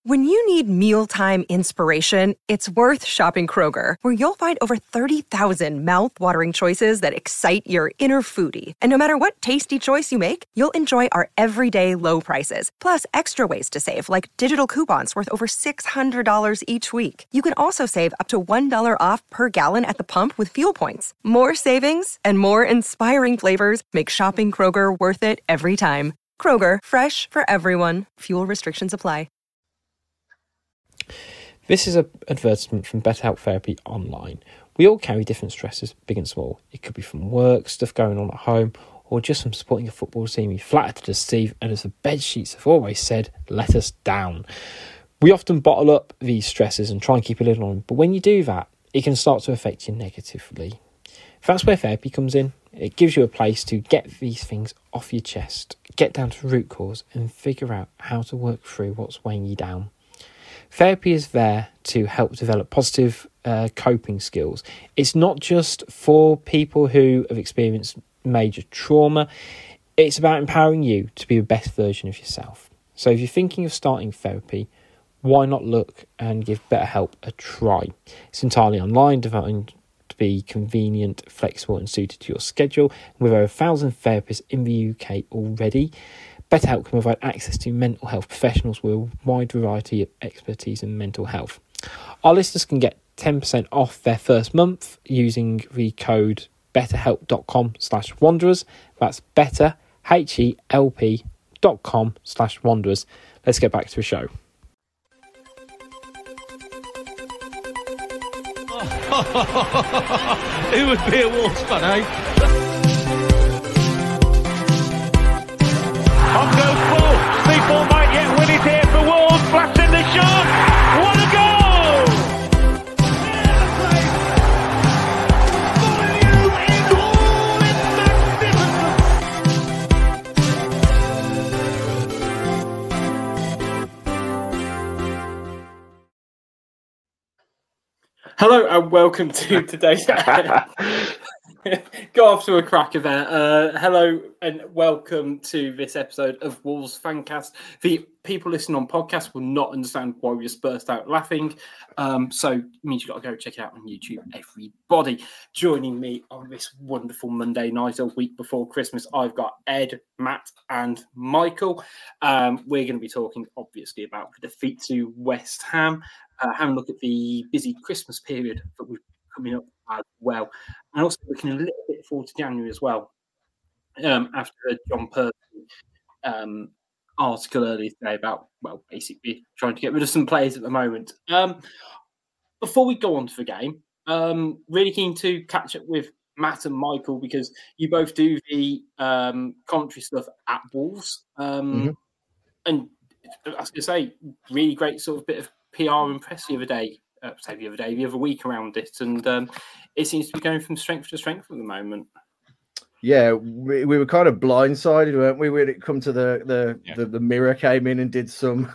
When you need mealtime inspiration, it's worth shopping Kroger, where you'll find over 30,000 mouth-watering choices that excite your inner foodie. And no matter what tasty choice you make, you'll enjoy our everyday low prices, plus extra ways to save, like digital coupons worth over $600 each week. You can also save up to $1 off per gallon at the pump with fuel points. More savings and more inspiring flavors make shopping Kroger worth it every time. Kroger, fresh for everyone. Fuel restrictions apply. This is an advertisement from BetterHelp Therapy Online. We all carry different stresses, big and small. It could be from work, stuff going on at home, or just from supporting a football team we flattered to deceive, and as the bed sheets have always said, let us down. We often bottle up these stresses and try and keep a lid on them, but when you do that, it can start to affect you negatively. That's where therapy comes in. It gives you a place to get these things off your chest, get down to the root cause, and figure out how to work through what's weighing you down. Therapy is there to help develop positive coping skills. It's not just for people who have experienced major trauma. It's about empowering you to be the best version of yourself. So if you're thinking of starting therapy, why not look and give BetterHelp a try? It's entirely online, designed to be convenient, flexible and suited to your schedule. With over 1,000 therapists in the UK already, BetterHelp can provide access to mental health professionals with a wide variety of expertise in mental health. Our listeners can get 10% off their first month using the code betterhelp.com/wanderers. That's better, HELP.com/wanderers. Let's get back to the show. Who would be a Wolves fan, eh? On goes ball. People might yet win it here for Wolves. Flash in the shot. What a goal! For you in all its magnificence. Hello and welcome to today's Got off to a cracker there. Hello and welcome to this episode of Wolves Fancast. The people listening on podcast will not understand why we just burst out laughing. So it means you've got to go check it out on YouTube, everybody. Joining me on this wonderful Monday night, a week before Christmas, I've got Ed, Matt and Michael. We're going to be talking, obviously, about the defeat to West Ham, having a look at the busy Christmas period that we've coming up as well, and also looking a little bit forward to January as well. After John Percy article earlier today about, well, basically trying to get rid of some players at the moment. Before we go on to the game, really keen to catch up with Matt and Michael because you both do the commentary stuff at Wolves, and I was going to say, really great sort of bit of PR and press the other week around it, and it seems to be going from strength to strength at the moment. Yeah, we were kind of blindsided, weren't we, when it come to the Mirror came in and did some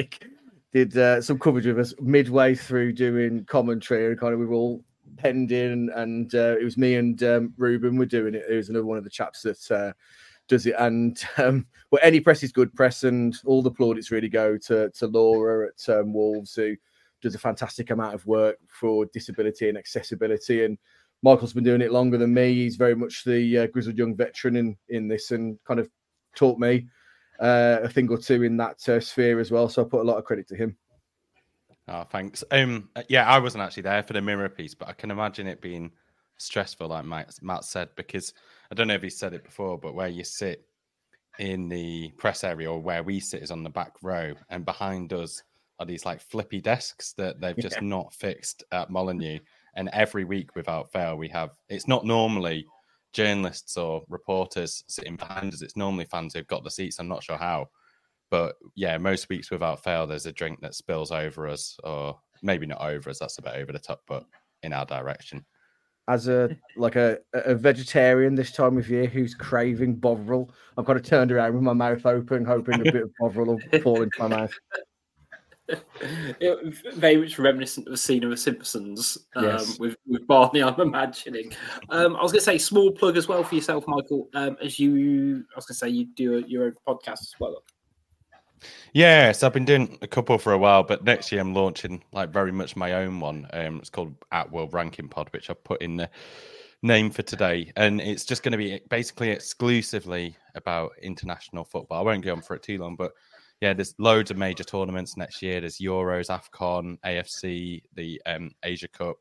some coverage with us midway through doing commentary, and kind of we were all penned in, and it was me and Ruben were doing it. It was another one of the chaps that does it, and well, any press is good press, and all the plaudits really go to Laura at Wolves, who does a fantastic amount of work for disability and accessibility. And Michael's been doing it longer than me. He's very much the grizzled young veteran in this, and kind of taught me a thing or two in that sphere as well. So I put a lot of credit to him. Oh, thanks. Yeah, I wasn't actually there for the Mirror piece, but I can imagine it being stressful, like Matt said, because I don't know if he said it before, but where you sit in the press area, or where we sit, is on the back row, and behind us are these like flippy desks that they've just not fixed at Molineux. And every week without fail, it's not normally journalists or reporters sitting behind us. It's normally fans who've got the seats. I'm not sure how, but yeah, most weeks without fail, there's a drink that spills over us, or maybe not over us. That's a bit over the top, but in our direction. As a vegetarian this time of year who's craving Bovril, I'm kind of turned around with my mouth open, hoping a bit of Bovril will fall into my mouth. Very much reminiscent of a scene of The Simpsons, yes. with Barney, I'm imagining. I was going to say, small plug as well for yourself, Michael, as you do your own podcast as well. Yeah, so I've been doing a couple for a while, but next year I'm launching like very much my own one. It's called At World Ranking Pod, which I've put in the name for today, and it's just going to be basically exclusively about international football. I won't go on for it too long, but yeah, there's loads of major tournaments next year. There's Euros, AFCON, AFC, the Asia Cup,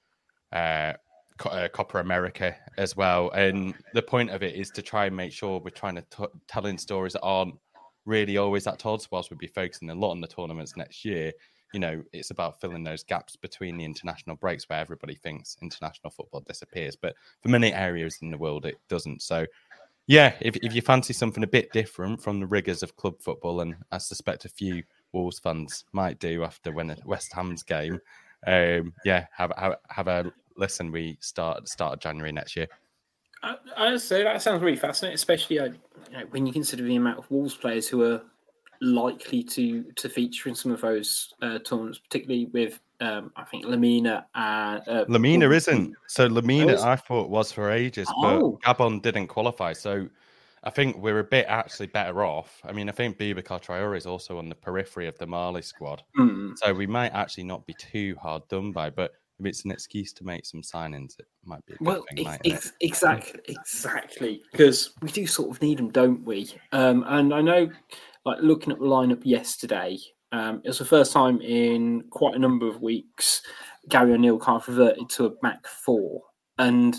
Copa America as well. And the point of it is to try and make sure we're trying to telling stories that aren't really always at odds, whilst we'll be focusing a lot on the tournaments next year. You know, it's about filling those gaps between the international breaks where everybody thinks international football disappears. But for many areas in the world, it doesn't. So, yeah, if you fancy something a bit different from the rigours of club football, and I suspect a few Wolves fans might do after West Ham's game, yeah, have a listen. We start at the start of January next year. I say that sounds really fascinating, especially when you consider the amount of Wolves players who are likely to feature in some of those tournaments, particularly with I think Lamina. Lamina isn't. So Lamina, I thought was for ages, but Gabon didn't qualify. So I think we're a bit actually better off. I mean, I think Boubacar Traore is also on the periphery of the Mali squad, so we might actually not be too hard done by. But if it's an excuse to make some signings, it might be a good thing, mightn't it? Exactly, because we do sort of need them, don't we? And I know, like looking at the lineup yesterday, it was the first time in quite a number of weeks Gary O'Neill kind of reverted to a back four, and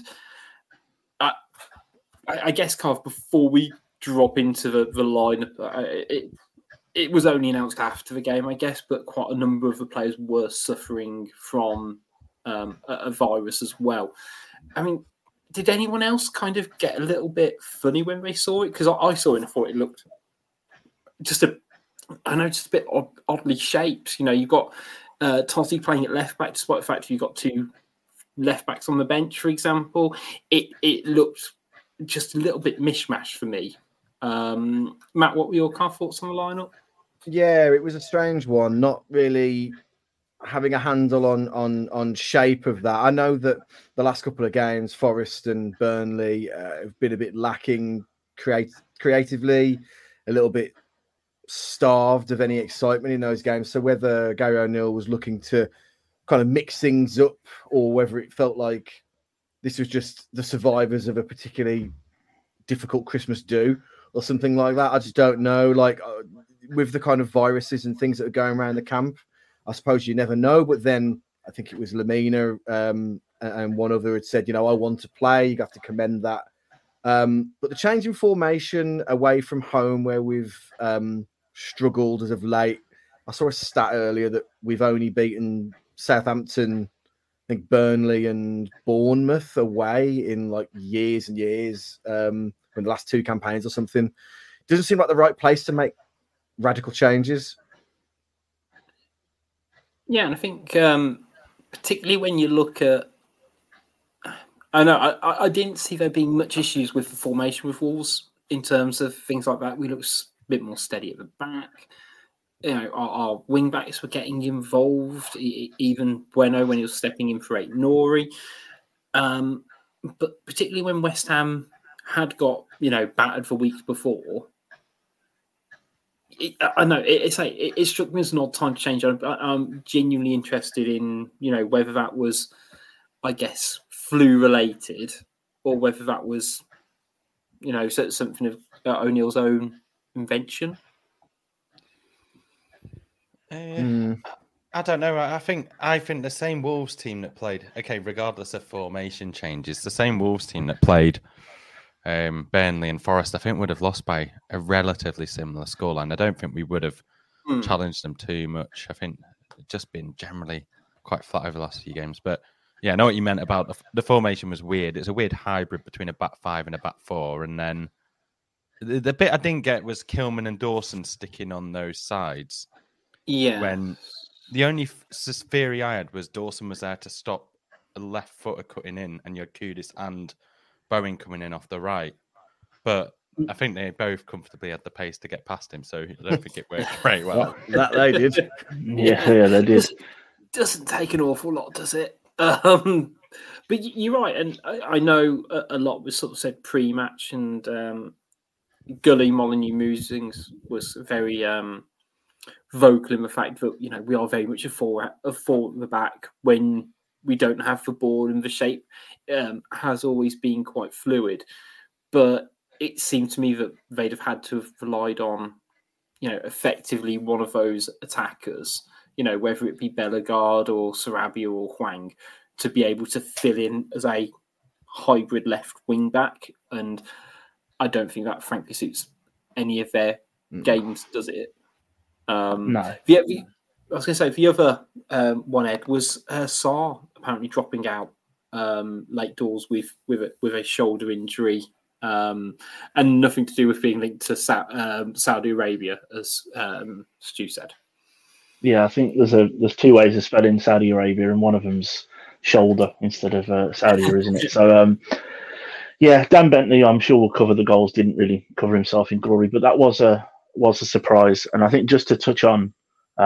I guess kind of before we drop into the lineup, it was only announced after the game, I guess, but quite a number of the players were suffering from a virus as well. I mean, did anyone else kind of get a little bit funny when they saw it? Because I saw it and I thought it looked just a bit oddly shaped. You know, you've got Totti playing at left back, despite the fact you've got two left backs on the bench, for example. It looked just a little bit mishmash for me. Matt, what were your kind of thoughts on the lineup? Yeah, it was a strange one. Not really having a handle on shape of that. I know that the last couple of games, Forest and Burnley, have been a bit lacking creatively, a little bit starved of any excitement in those games. So whether Gary O'Neill was looking to kind of mix things up, or whether it felt like this was just the survivors of a particularly difficult Christmas do or something like that, I just don't know. Like with the kind of viruses and things that are going around the camp, I suppose you never know. But then I think it was Lamina and one other had said, I want to play. You have to commend that. But the change in formation away from home, where we've struggled as of late, I saw a stat earlier that we've only beaten Southampton, I think Burnley and Bournemouth away in like years and years, in the last two campaigns or something. Doesn't seem like the right place to make radical changes. Yeah, and I think particularly when you look at, I didn't see there being much issues with the formation with Wolves in terms of things like that. We looked a bit more steady at the back. Our wing backs were getting involved, even Bueno when he was stepping in for Aït-Nouri. But particularly when West Ham had got battered the week before, it struck me as an odd time to change. I'm genuinely interested in whether that was, I guess, flu related, or whether that was something of O'Neill's own invention. I don't know. I think the same Wolves team that played, regardless of formation changes, the same Wolves team that played Burnley and Forest, I think would have lost by a relatively similar scoreline. I don't think we would have challenged them too much. I think it's just been generally quite flat over the last few games. But yeah, I know what you meant about the formation was weird. It's a weird hybrid between a back five and a back four. And then the bit I didn't get was Kilman and Dawson sticking on those sides. Yeah. When the only theory I had was Dawson was there to stop a left footer cutting in, and you had Kudus and Bowen coming in off the right. But I think they both comfortably had the pace to get past him, so I don't think it worked very well. That they did. Yeah, they did. Doesn't take an awful lot, does it? But you're right, and I know a lot was sort of said pre-match, and Gully Molyneux Musings was very vocal in the fact that we are very much a four at the back when we don't have the ball, and the shape has always been quite fluid. But it seemed to me that they'd have had to have relied on, effectively one of those attackers, whether it be Bellegarde or Sarabia or Hwang, to be able to fill in as a hybrid left wing back. And I don't think that frankly suits any of their games, does it? No. I was going to say the other one, Ed, was Sarr apparently dropping out late doors with a shoulder injury, and nothing to do with being linked to Saudi Arabia, as Stu said. Yeah, I think there's two ways of spelling Saudi Arabia, and one of them's shoulder instead of Saudi, isn't it? So, yeah, Dan Bentley, I'm sure will cover the goals. Didn't really cover himself in glory, but that was a surprise. And I think just to touch on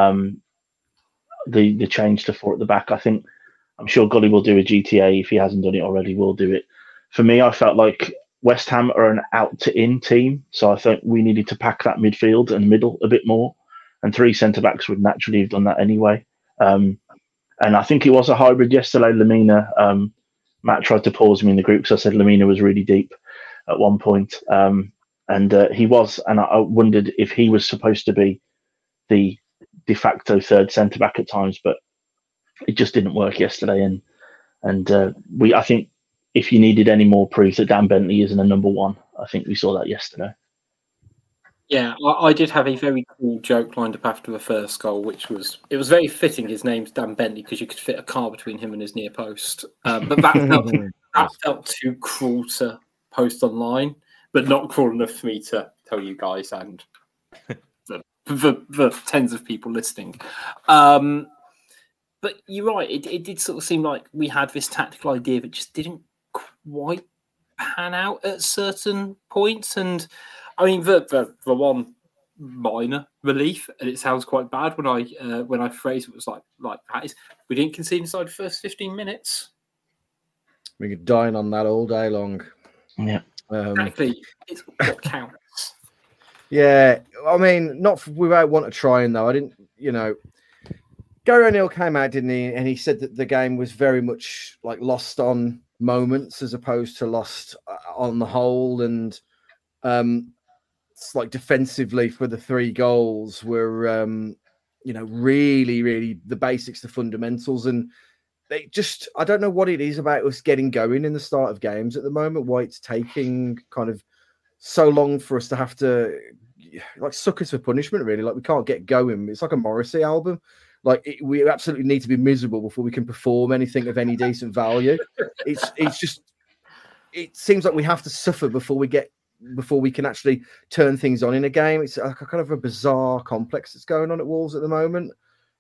the change to four at the back, I'm sure Gully will do a GTA if he hasn't done it already. Will do it. For me, I felt like West Ham are an out to in team, so I think we needed to pack that midfield and middle a bit more. And three centre backs would naturally have done that anyway. And I think it was a hybrid yesterday. Lemina, Matt tried to pause me in the group because I said Lemina was really deep at one point. And he was, and I wondered if he was supposed to be the de facto third centre back at times, but it just didn't work yesterday. And I think if you needed any more proof that Dan Bentley isn't a number one, I think we saw that yesterday. Yeah, I did have a very cool joke lined up after the first goal, which was very fitting. His name's Dan Bentley because you could fit a car between him and his near post. But that felt too cruel to post online, but not cruel enough for me to tell you guys and the tens of people listening. But you're right. It did sort of seem like we had this tactical idea that just didn't quite pan out at certain points. And I mean, the one minor relief, and it sounds quite bad when I phrase it was like that, is we didn't concede inside the first 15 minutes. We could dine on that all day long. Yeah, exactly. It's what counts. Yeah, I mean, not without want to trying though. I didn't, Gary O'Neill came out, didn't he? And he said that the game was very much like lost on moments as opposed to lost on the whole. And it's like defensively for the three goals were, really, really the basics, the fundamentals. And they just, I don't know what it is about us getting going in the start of games at the moment, why it's taking kind of so long for us to have to like suckers for punishment, really. Like we can't get going. It's like a Morrissey album. Like we absolutely need to be miserable before we can perform anything of any decent value. It's just, it seems like we have to suffer before we can actually turn things on in a game. It's a kind of a bizarre complex that's going on at Wolves at the moment.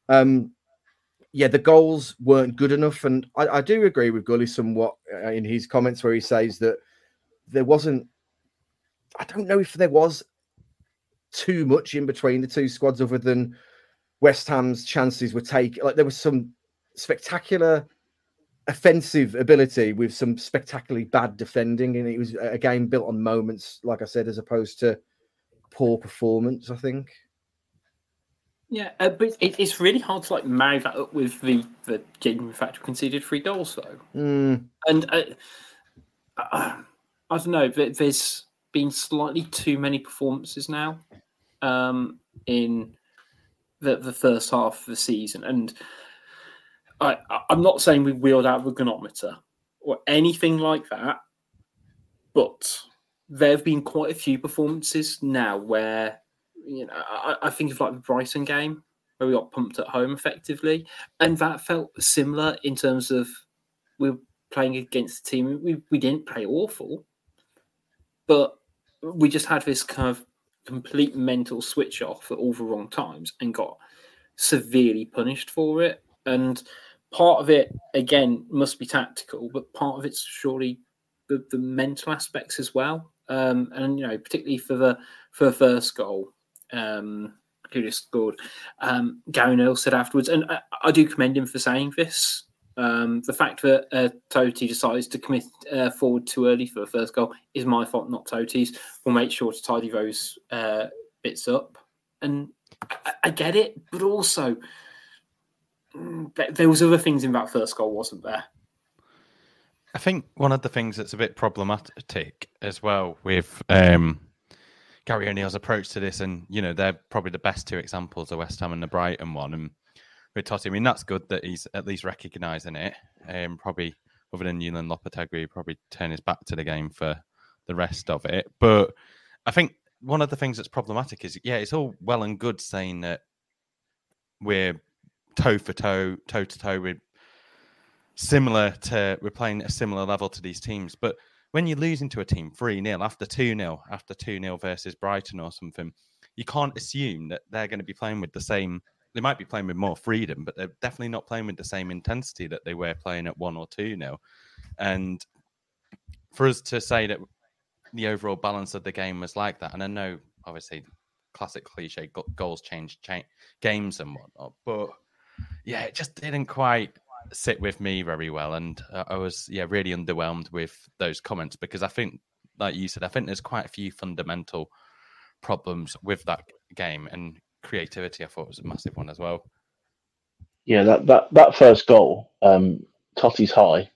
The goals weren't good enough. And I do agree with Gully somewhat in his comments where he says that there wasn't, I don't know if there was too much in between the two squads other than West Ham's chances were taken. Like there was some spectacular offensive ability with some spectacularally bad defending, and it was a game built on moments, like I said, as opposed to poor performance, I think. Yeah, but it's really hard to marry that up with the genuine fact we conceded 3 goals though. And I don't know. There's been slightly too many performances now in the first half of the season, and I'm not saying we wheeled out the ghanometer or anything like that, but there have been quite a few performances now where, I think of the Brighton game where we got pumped at home effectively, and that felt similar in terms of we were playing against a team. We didn't play awful, but we just had this kind of complete mental switch off at all the wrong times and got severely punished for it. And part of it, again, must be tactical, but part of it's surely the mental aspects as well. And particularly for the first goal, who just scored. Gary O'Neill said afterwards, and I do commend him for saying this. The fact that Totti decides to commit forward too early for the first goal is my fault, not Totti's. We'll make sure to tidy those bits up. And I get it, but also there was other things in that first goal, wasn't there? I think one of the things that's a bit problematic as well with Gary O'Neill's approach to this, and they're probably the best two examples, the West Ham and the Brighton one. And with Totti, I mean, that's good that he's at least recognising it. Probably other than Julian Lopetegui, he'll probably turn his back to the game for the rest of it. But I think one of the things that's problematic is, it's all well and good saying that we're toe to toe with we're playing at a similar level to these teams. But when you're losing to a team 3-0 after 2-0 versus Brighton or something, you can't assume that they're going to be playing with the same. They might be playing with more freedom, but they're definitely not playing with the same intensity that they were playing at 1 or 2-0. And for us to say that the overall balance of the game was like that, and I know, obviously, classic cliche, goals change games and whatnot, but it just didn't quite sit with me very well. And I was, really underwhelmed with those comments because I think, like you said, I think there's quite a few fundamental problems with that game, and creativity I thought was a massive one as well. Yeah, that first goal, Totti's high,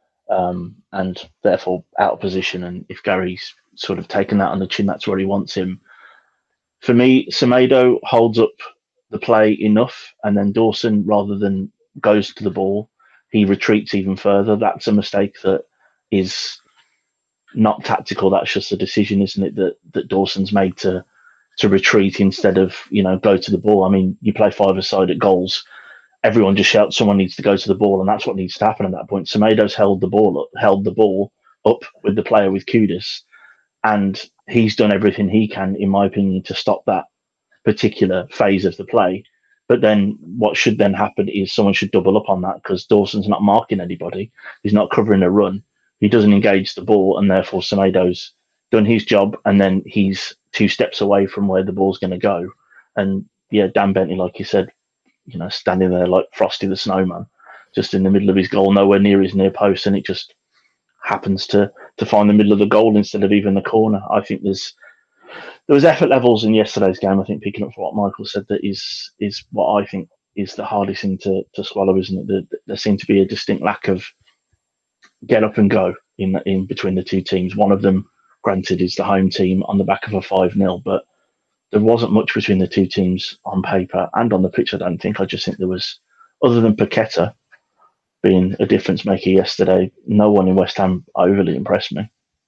and therefore out of position. And if Gary's sort of taken that on the chin, that's where he wants him. For me, Semedo holds up the play enough, and then Dawson, rather than goes to the ball, he retreats even further. That's a mistake that is not tactical. That's just a decision, isn't it, that Dawson's made to retreat instead of, go to the ball. I mean, you play five-a-side at goals, everyone just shouts someone needs to go to the ball, and that's what needs to happen at that point. Semedo's held the ball up with the player with Kudus, and he's done everything he can, in my opinion, to stop that particular phase of the play. But then what should then happen is someone should double up on that, because Dawson's not marking anybody. He's not covering a run. He doesn't engage the ball, and therefore Semedo's done his job, and then he's 2 steps away from where the ball's going to go. And Dan Bentley, like you said, standing there like Frosty the Snowman, just in the middle of his goal, nowhere near his near post, and it just happens to find the middle of the goal instead of even the corner. I think there was effort levels in yesterday's game. I think, picking up for what Michael said, that is what I think is the hardest thing to swallow, isn't it? There seemed to be a distinct lack of get up and go in between the two teams. One of them, granted, is the home team on the back of a 5-0, but there wasn't much between the two teams on paper and on the pitch, I don't think. I just think there was, other than Paqueta being a difference maker yesterday, no one in West Ham overly impressed me.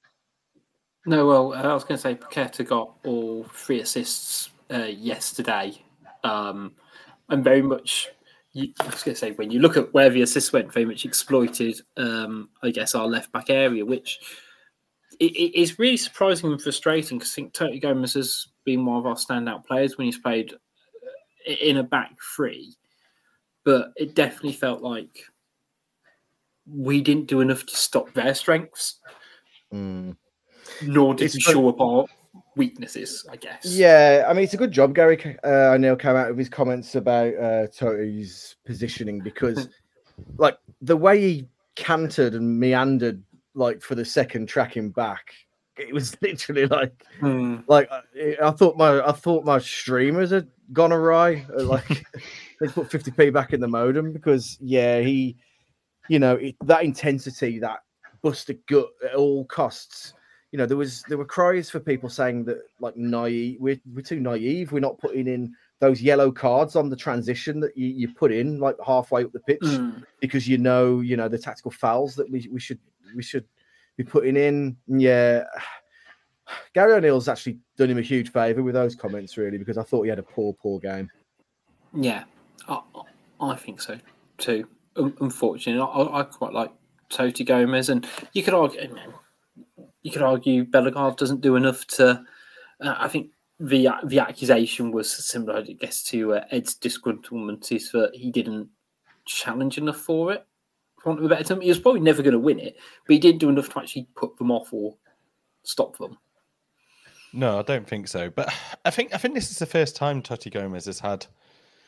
No, well, I was going to say Paqueta got all 3 assists yesterday. And very much, I was going to say, when you look at where the assists went, very much exploited, I guess, our left-back area, which it is really surprising and frustrating, because I think Totti Gomez has been one of our standout players when he's played in a back 3. But it definitely felt like we didn't do enough to stop their strengths. Nor did we show up our weaknesses, I guess. Yeah, I mean, it's a good job Gary O'Neill came out with his comments about Totti's positioning, because like the way he cantered and meandered like for the second tracking back, it was literally like I thought my streamers had gone awry. Like they put 50p back in the modem, because he, that intensity, that bust a gut at all costs. There were cries for people saying that, like, we're too naive. We're not putting in those yellow cards on the transition that you put in like halfway up the pitch, because the tactical fouls that we should be putting in. Yeah, Gary O'Neill's actually done him a huge favour with those comments, really, because I thought he had a poor game. Yeah, I think so too. Unfortunately, I quite like Totti Gomez, and you could argue Bellegarde doesn't do enough to. I think the accusation was similar, I guess, to Ed's disgruntlement, is that he didn't challenge enough for it. For want of a better term, he was probably never going to win it, but he didn't do enough to actually put them off or stop them. No, I don't think so. But I think this is the first time Totti Gomez has had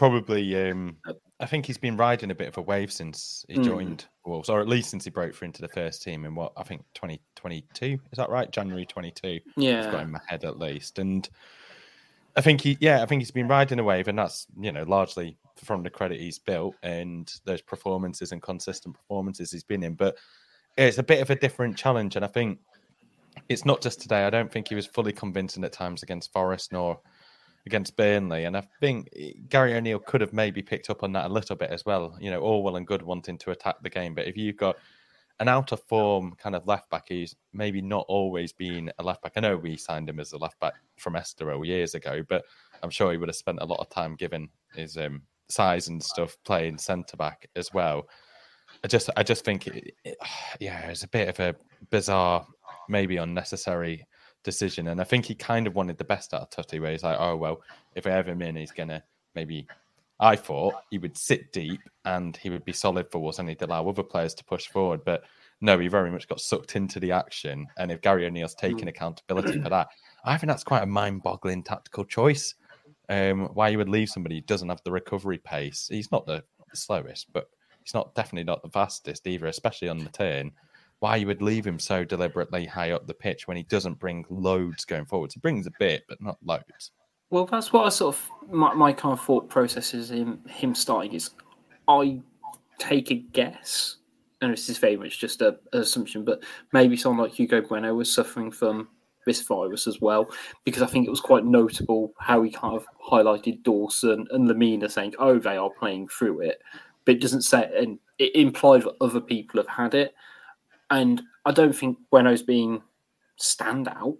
probably. I think he's been riding a bit of a wave since he joined Wolves, or at least since he broke through into the first team in 2022. Is that right? January 22. Yeah, I've got in my head at least, and I think he's been riding a wave, and that's largely from the credit he's built and those performances and consistent performances he's been in. But it's a bit of a different challenge, and I think it's not just today. I don't think he was fully convincing at times against Forest nor against Burnley, and I think Gary O'Neill could have maybe picked up on that a little bit as well. All well and good wanting to attack the game, but if you've got an out of form kind of left back who's maybe not always been a left back, I know we signed him as a left back from Estoril years ago, but I'm sure he would have spent a lot of time, given his size and stuff, playing centre back as well. I just think it's a bit of a bizarre, maybe unnecessary decision, and I think he kind of wanted the best out of Tutti, where he's like, oh well, if I have him in, he's gonna maybe. I thought he would sit deep and he would be solid for us, and he'd allow other players to push forward. But no, he very much got sucked into the action. And if Gary O'Neill's taking accountability for that, I think that's quite a mind-boggling tactical choice. Why you would leave somebody who doesn't have the recovery pace? He's not the slowest, but he's definitely not the fastest either, especially on the turn. Why you would leave him so deliberately high up the pitch when he doesn't bring loads going forwards? He brings a bit, but not loads. Well, that's what I sort of my kind of thought process is in him starting is I take a guess, and this is very much just an assumption, but maybe someone like Hugo Bueno was suffering from this virus as well, because I think it was quite notable how he kind of highlighted Dawson and Lemina saying, oh, they are playing through it, but it doesn't say, and it implied that other people have had it. And I don't think Bueno's being standout,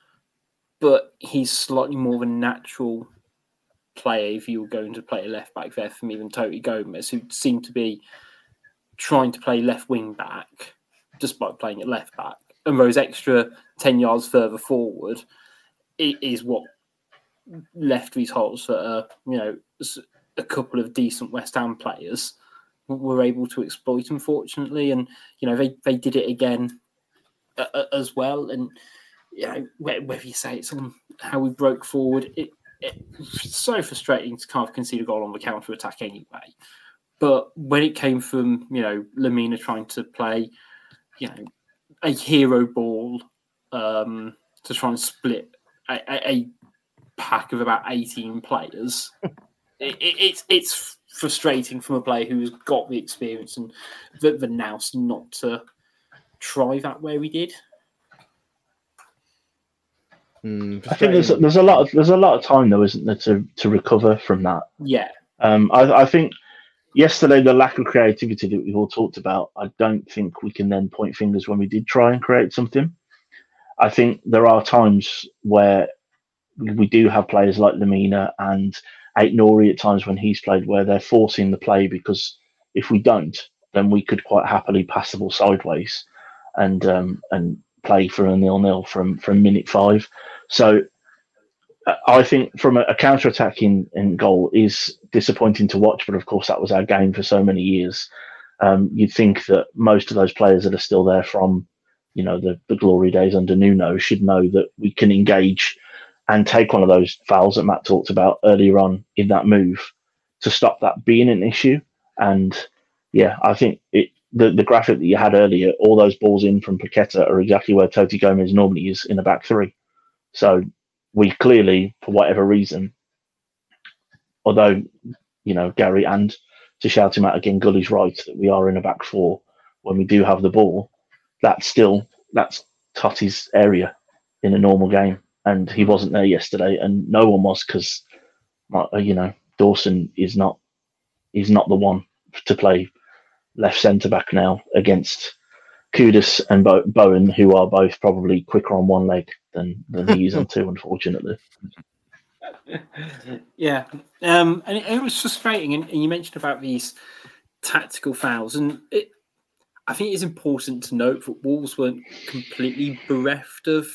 but he's slightly more of a natural player if you were going to play a left back there for me than Toti Gomez, who seemed to be trying to play left wing back despite playing at left back. And those extra 10 yards further forward is what left these holes that a couple of decent West Ham players were able to exploit, unfortunately. And, they did it again as well. And, whether you say it's on how we broke forward, it's so frustrating to kind of concede a goal on the counter attack anyway. But when it came from Lemina trying to play a hero ball to try and split a pack of about 18 players, it's frustrating from a player who's got the experience and the nous not to try that where we did. I think there's a lot of time though, isn't there, to recover from that? Yeah. I think yesterday the lack of creativity that we've all talked about, I don't think we can then point fingers when we did try and create something. I think there are times where we do have players like Lemina and Aït-Nouri at times when he's played where they're forcing the play, because if we don't, then we could quite happily pass the ball sideways and play for a 0-0 from minute 5. So I think from a counter-attack in goal is disappointing to watch, but of course that was our game for so many years. You'd think that most of those players that are still there from the glory days under Nuno should know that we can engage and take one of those fouls that Matt talked about earlier on in that move to stop that being an issue. And yeah, I think the graphic that you had earlier, all those balls in from Paqueta are exactly where Toti Gomez normally is in the back three. So we clearly, for whatever reason, although, Gary, and to shout him out again, Gully's right that we are in a back four when we do have the ball, that's Totti's area in a normal game. And he wasn't there yesterday, and no one was, because, Dawson is not the one to play left centre back now against Kudus and Bowen, who are both probably quicker on one leg than he is on two, unfortunately. Yeah, and it was frustrating. And you mentioned about these tactical fouls, and I think it's important to note that Wolves weren't completely bereft of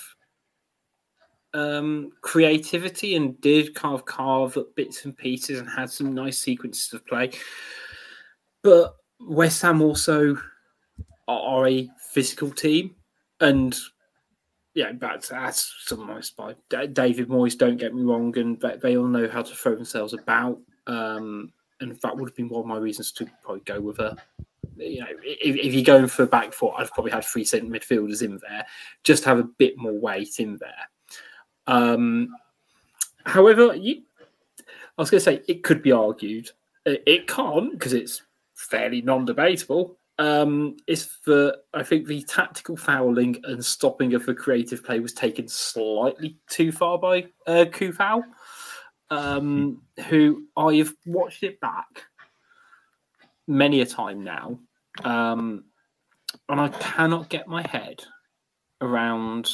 creativity and did kind of carve up bits and pieces and had some nice sequences of play. But West Ham also are a physical team, and that's summarised by David Moyes, don't get me wrong, and they all know how to throw themselves about. and that would have been one of my reasons to probably go with a. If you're going for a back four, I've probably had 3 centre midfielders in there, just to have a bit more weight in there. However, I was going to say it could be argued. It can't because it's fairly non-debatable. It's for I think the tactical fouling and stopping of the creative play was taken slightly too far by Kufau, who I have watched it back many a time now, and I cannot get my head around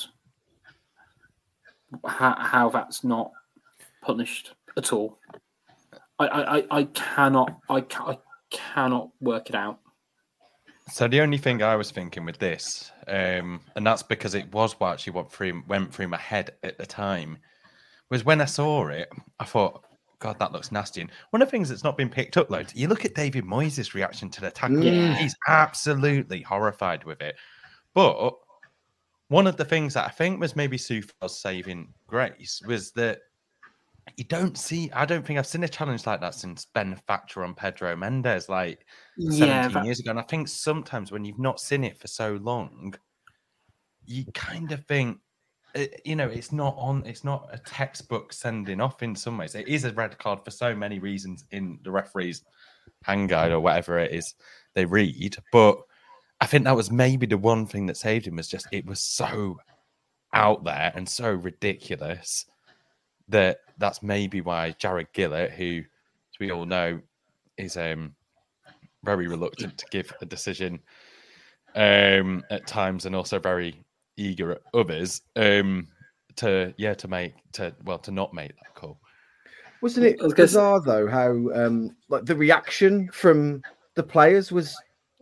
how that's not punished at all. I cannot work it out. So the only thing I was thinking with this, and that's because it was what actually went through my head at the time, was when I saw it, I thought, God, that looks nasty. And one of the things that's not been picked up loads, you look at David Moyes' reaction to the tackle, he's absolutely horrified with it. But one of the things that I think was maybe Soufal's saving grace was that I don't think I've seen a challenge like that since Ben Thatcher on Pedro Mendes, like 17 years ago. And I think sometimes when you've not seen it for so long, you kind of think, it's not a textbook sending off in some ways. It is a red card for so many reasons in the referee's hand guide or whatever it is they read. But I think that was maybe the one thing that saved him was just, it was so out there and so ridiculous that's maybe why Jared Gillett, who, as we all know, is very reluctant to give a decision at times and also very eager at others to not make that call. Wasn't it bizarre though how like the reaction from the players was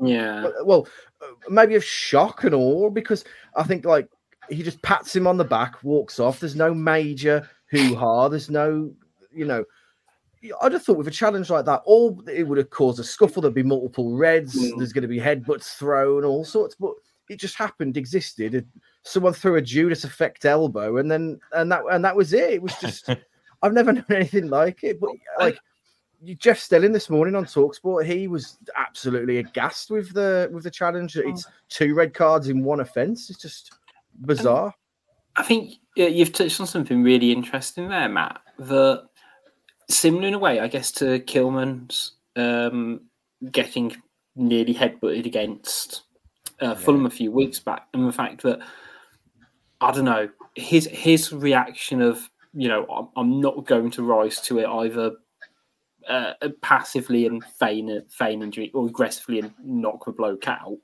maybe of shock and awe, because I think like he just pats him on the back, walks off. There's no major hoo-ha. There's no, I'd have thought with a challenge like that, it would have caused a scuffle. There'd be multiple reds. There's going to be headbutts thrown, all sorts. But it just existed. Someone threw a Judas effect elbow, and that was it. It was just I've never known anything like it. But like Jeff Stelling this morning on TalkSport, he was absolutely aghast with the challenge. It's 2 red cards in 1 offence. It's just bizarre. I think you've touched on something really interesting there, Matt. That similar in a way, I guess, to Kilman's getting nearly headbutted against Fulham a few weeks back, and the fact that I don't know his reaction of I'm not going to rise to it either passively and feign injury or aggressively and knock the bloke out.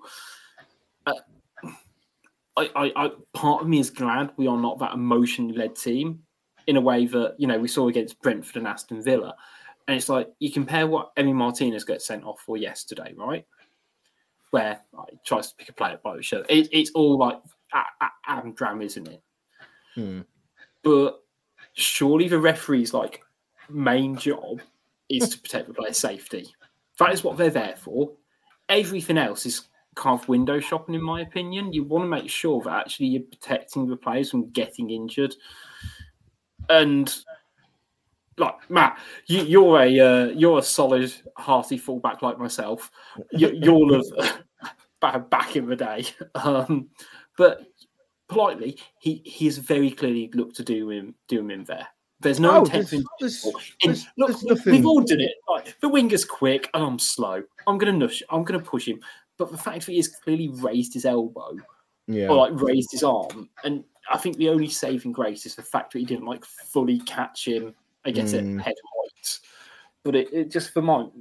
I part of me is glad we are not that emotionally led team in a way that we saw against Brentford and Aston Villa, and it's like you compare what Emi Martinez got sent off for yesterday, right? Where he tries to pick a player up by the shirt. It's all like drama, isn't it? But surely the referee's like main job is to protect the player's safety. That is what they're there for. Everything else is kind of window shopping, in my opinion. You want to make sure that actually you're protecting the players from getting injured. And like Matt, you're a solid, hearty fullback like myself. You'll have back in the day, but politely, he has very clearly looked to do him in there. There's no intention. We've all done it. Like, the winger's quick and I'm slow. I'm going to push him. But the fact that he has clearly raised his elbow or like raised his arm, and I think the only saving grace is the fact that he didn't like fully catch him, I guess, at head height. But it just for mine,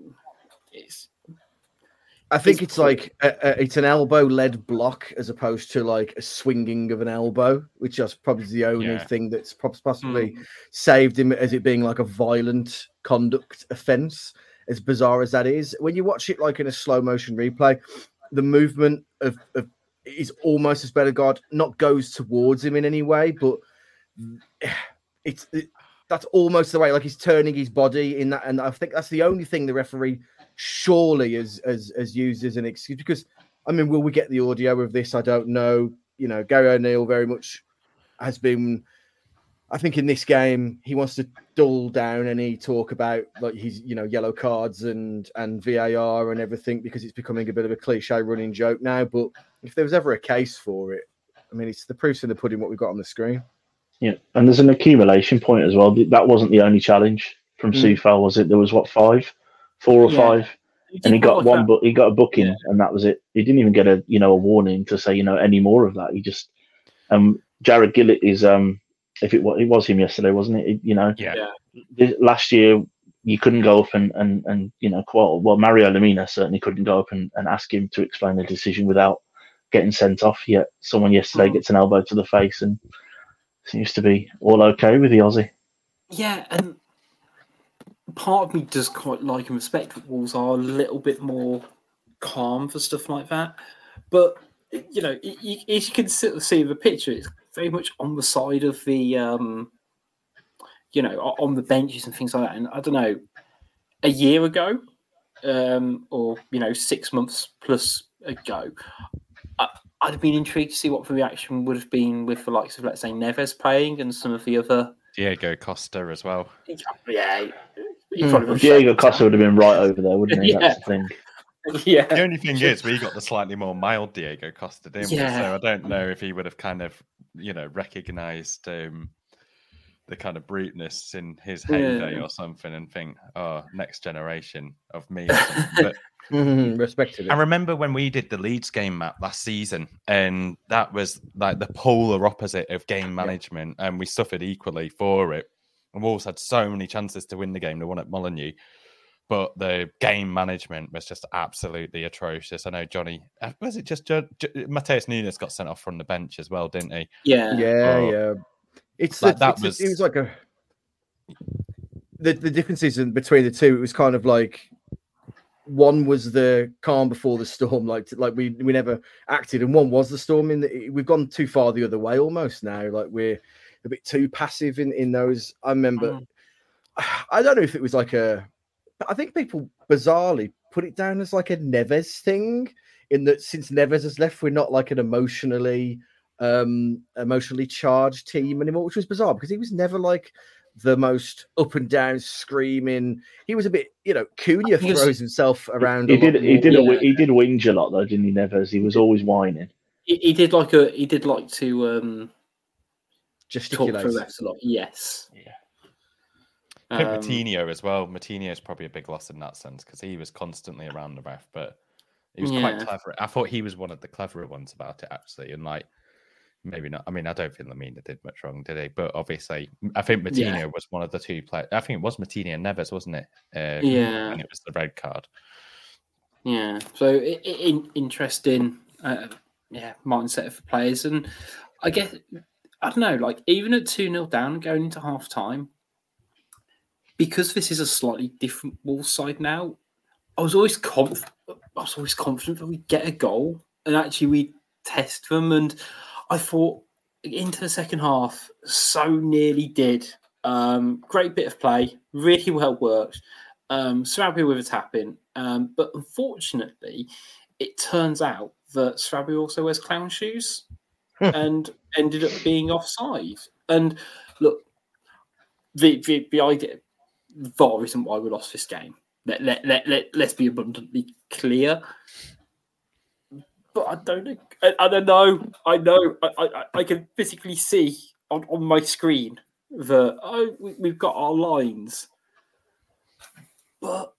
I think it's like it's an elbow-led block as opposed to like a swinging of an elbow, which is probably the only thing that's possibly saved him as it being like a violent conduct offence. As bizarre as that is, when you watch it like in a slow motion replay, the movement of is almost as Bellegarde not goes towards him in any way, but that's almost the way, like he's turning his body in that, and I think that's the only thing the referee surely has used as an excuse. Because I mean, will we get the audio of this? I don't know. Gary O'Neill very much has been I think in this game he wants to dull down any talk about like his yellow cards and VAR and everything, because it's becoming a bit of a cliche running joke now. But if there was ever a case for it, I mean, it's the proof's in the pudding what we've got on the screen. Yeah, and there's an accumulation point as well. That wasn't the only challenge from Soufal, was it? There was 4 or 5, and he got one, but he got a booking, and that was it. He didn't even get a warning to say any more of that. He just Jared Gillett is if it was him yesterday, wasn't it? Last year you couldn't go up and Mario Lemina certainly couldn't go up and ask him to explain the decision without getting sent off. Yet someone yesterday gets an elbow to the face and seems to be all okay with the Aussie. Yeah, and part of me does quite like and respect that Wolves are a little bit more calm for stuff like that. But, as you can see the picture, it's very much on the side of the, on the benches and things like that. And I don't know, a year ago, or 6 months plus ago, I'd have been intrigued to see what the reaction would have been with the likes of, let's say, Neves playing and some of the other... Diego Costa as well. Yeah. Diego Costa would have been right over there, wouldn't he? That's the thing. Yeah. The only thing is, we got the slightly more mild Diego Costa, didn't we? So I don't know if he would have kind of, recognised the kind of bruteness in his heyday or something, and think, oh, next generation of me. Or something. But respected it. I remember when we did the Leeds game map last season, and that was like the polar opposite of game management, and we suffered equally for it. And Wolves had so many chances to win the game. They won at Molineux, but the game management was just absolutely atrocious. I know Johnny, was it just Mateus Nunes got sent off from the bench as well, didn't he? Yeah. It was like the differences between the two. It was kind of like one was the calm before the storm, like we never acted, and one was the storm. We've gone too far the other way almost now. Like we're a bit too passive in those. I remember, I don't know if it was like I think people bizarrely put it down as like a Neves thing, in that since Neves has left, we're not like an emotionally charged team anymore, which was bizarre because he was never like the most up and down screaming. He was a bit, Cunha throws himself around. He did whinge a lot though, didn't he? Neves, he was always whining. He did like to gesticulate talk for the refs a lot. Yes. Yeah. I think Moutinho as well. Moutinho is probably a big loss in that sense because he was constantly around the ref, but he was quite clever. I thought he was one of the cleverer ones about it actually, and like. Maybe not. I mean, I don't think Lemina did much wrong, did he? But obviously, I think Moutinho was one of the two players. I think it was Moutinho and Neves, wasn't it? And it was the red card. Yeah. So interesting. Mindset for players, and I guess I don't know. Like even at 2-0 down, going into half time, because this is a slightly different Wolves side now. I was always confident that we'd get a goal, and actually we test them and. I thought into the second half, so nearly did. Great bit of play, really well worked. Sarabia with a tap-in. But unfortunately, it turns out that Sarabia also wears clown shoes and ended up being offside. And look, the idea, VAR isn't why we lost this game. Let's be abundantly clear. But I don't know. I know. I can physically see on my screen that we've got our lines, but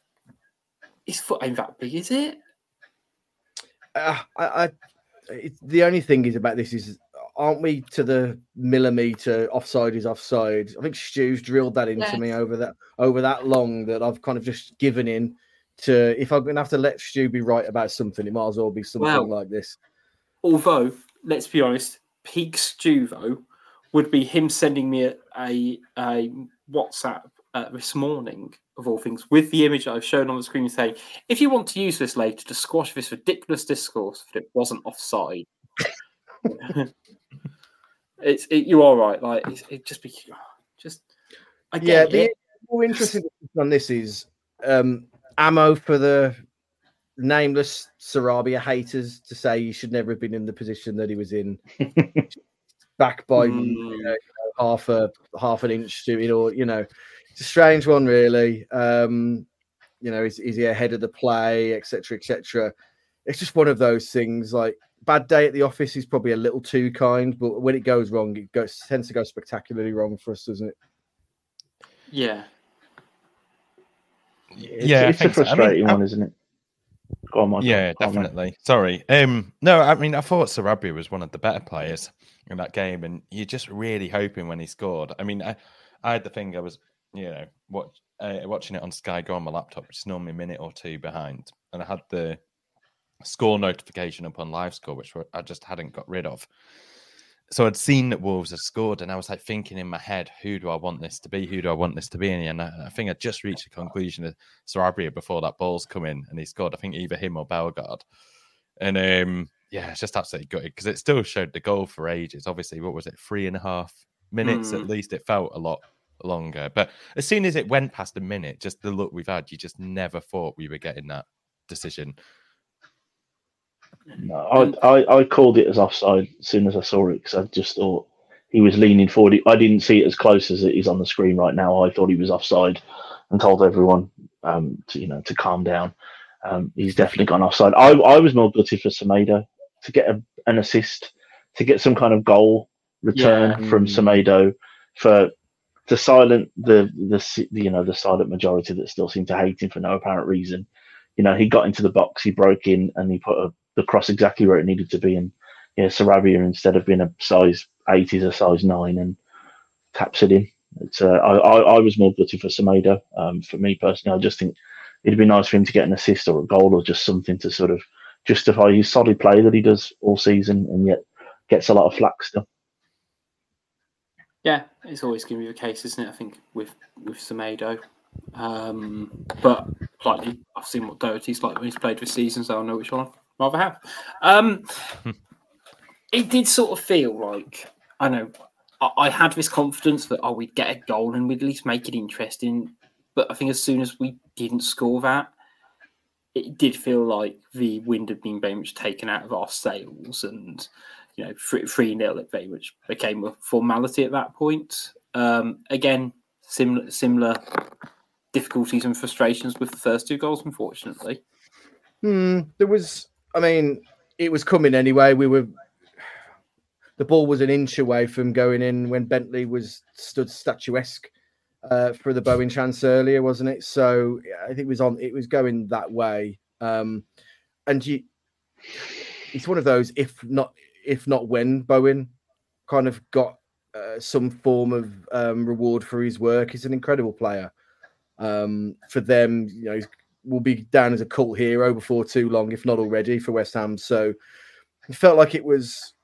his foot ain't that big, is it? The only thing is about this is, aren't we to the millimetre offside is offside? I think Stu's drilled that into me over that long that I've kind of just given in. If I'm going to have to let Stu be right about something, it might as well be something like this. Although, let's be honest, peak Stu, though, would be him sending me a WhatsApp this morning, of all things, with the image I've shown on the screen saying, if you want to use this later to squash this ridiculous discourse that it wasn't offside. You are right. Like, it just be... I get it. The more interesting on this is... ammo for the nameless Sarabia haters to say he should never have been in the position that he was in. back by half an inch to it, or it's a strange one, really. Is he ahead of the play, etc., etc. It's just one of those things. Like, bad day at the office is probably a little too kind, but when it goes wrong, tends to go spectacularly wrong for us, doesn't it? Yeah. It's a frustrating one, isn't it? Go on, Michael. Yeah, definitely. Sorry. No, I mean, I thought Sarabia was one of the better players in that game, and you're just really hoping when he scored. I mean, I had the thing. I was, watching it on Sky Go on my laptop, which is normally a minute or two behind, and I had the score notification up on Live Score, which I just hadn't got rid of. So I'd seen that Wolves had scored, and I was like thinking in my head, who do I want this to be? Who do I want this to be? And I think I just reached the conclusion of Sarabia before that ball's come in and he scored. I think either him or Bellegarde. And it's just absolutely gutted because it still showed the goal for ages. Obviously, what was it, 3.5 minutes at least? It felt a lot longer. But as soon as it went past a minute, just the look we've had, you just never thought we were getting that decision. No, I called it as offside as soon as I saw it because I just thought he was leaning forward. I didn't see it as close as it is on the screen right now. I thought he was offside and told everyone to calm down. He's definitely gone offside. I was more gutted for Semedo to get an assist, to get some kind of goal return from Semedo to silent the silent majority that still seem to hate him for no apparent reason. He got into the box, he broke in, and he put the cross exactly where it needed to be. And Sarabia, instead of being a size 8, is a size 9 and taps it in. It's I was more gutted for Semedo. For me personally, I just think it'd be nice for him to get an assist or a goal or just something to sort of justify his solid play that he does all season, and yet gets a lot of flack still. Yeah, it's always going to be the case, isn't it? I think with Semedo. But slightly, I've seen what Doherty's like when he's played this season, so I know which one I'd rather have. It did sort of feel like, I know, I had this confidence that we'd get a goal and we'd at least make it interesting. But I think as soon as we didn't score that, it did feel like the wind had been very much taken out of our sails, and 3-0 it very much became a formality at that point. Again, similar difficulties and frustrations with the first 2 goals, unfortunately. It was coming anyway. The ball was an inch away from going in when Bentley stood statuesque for the Bowen chance earlier, wasn't it? So I think it was going that way. And it's one of those, if not when Bowen kind of got some form of reward for his work. He's an incredible player. For them, he will be down as a cult hero before too long, if not already, for West Ham. So it felt like it was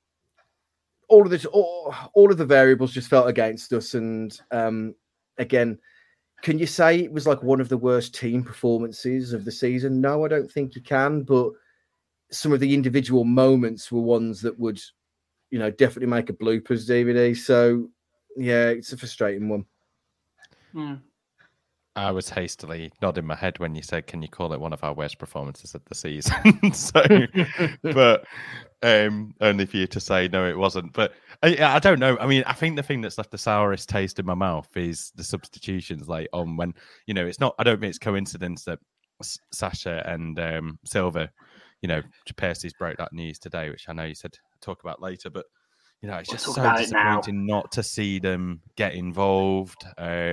all of the variables just felt against us. And again, can you say it was like one of the worst team performances of the season? No, I don't think you can. But some of the individual moments were ones that would, definitely make a bloopers DVD. So yeah, it's a frustrating one. Yeah. I was hastily nodding my head when you said, "Can you call it one of our worst performances of the season?" But only for you to say no, it wasn't. But I don't know. I mean, I think the thing that's left the sourest taste in my mouth is the substitutions. Like when it's not. I don't think it's coincidence that Sasha and Silva, Percy's broke that news today, which I know you said talk about later. But it's just so disappointing not to see them get involved.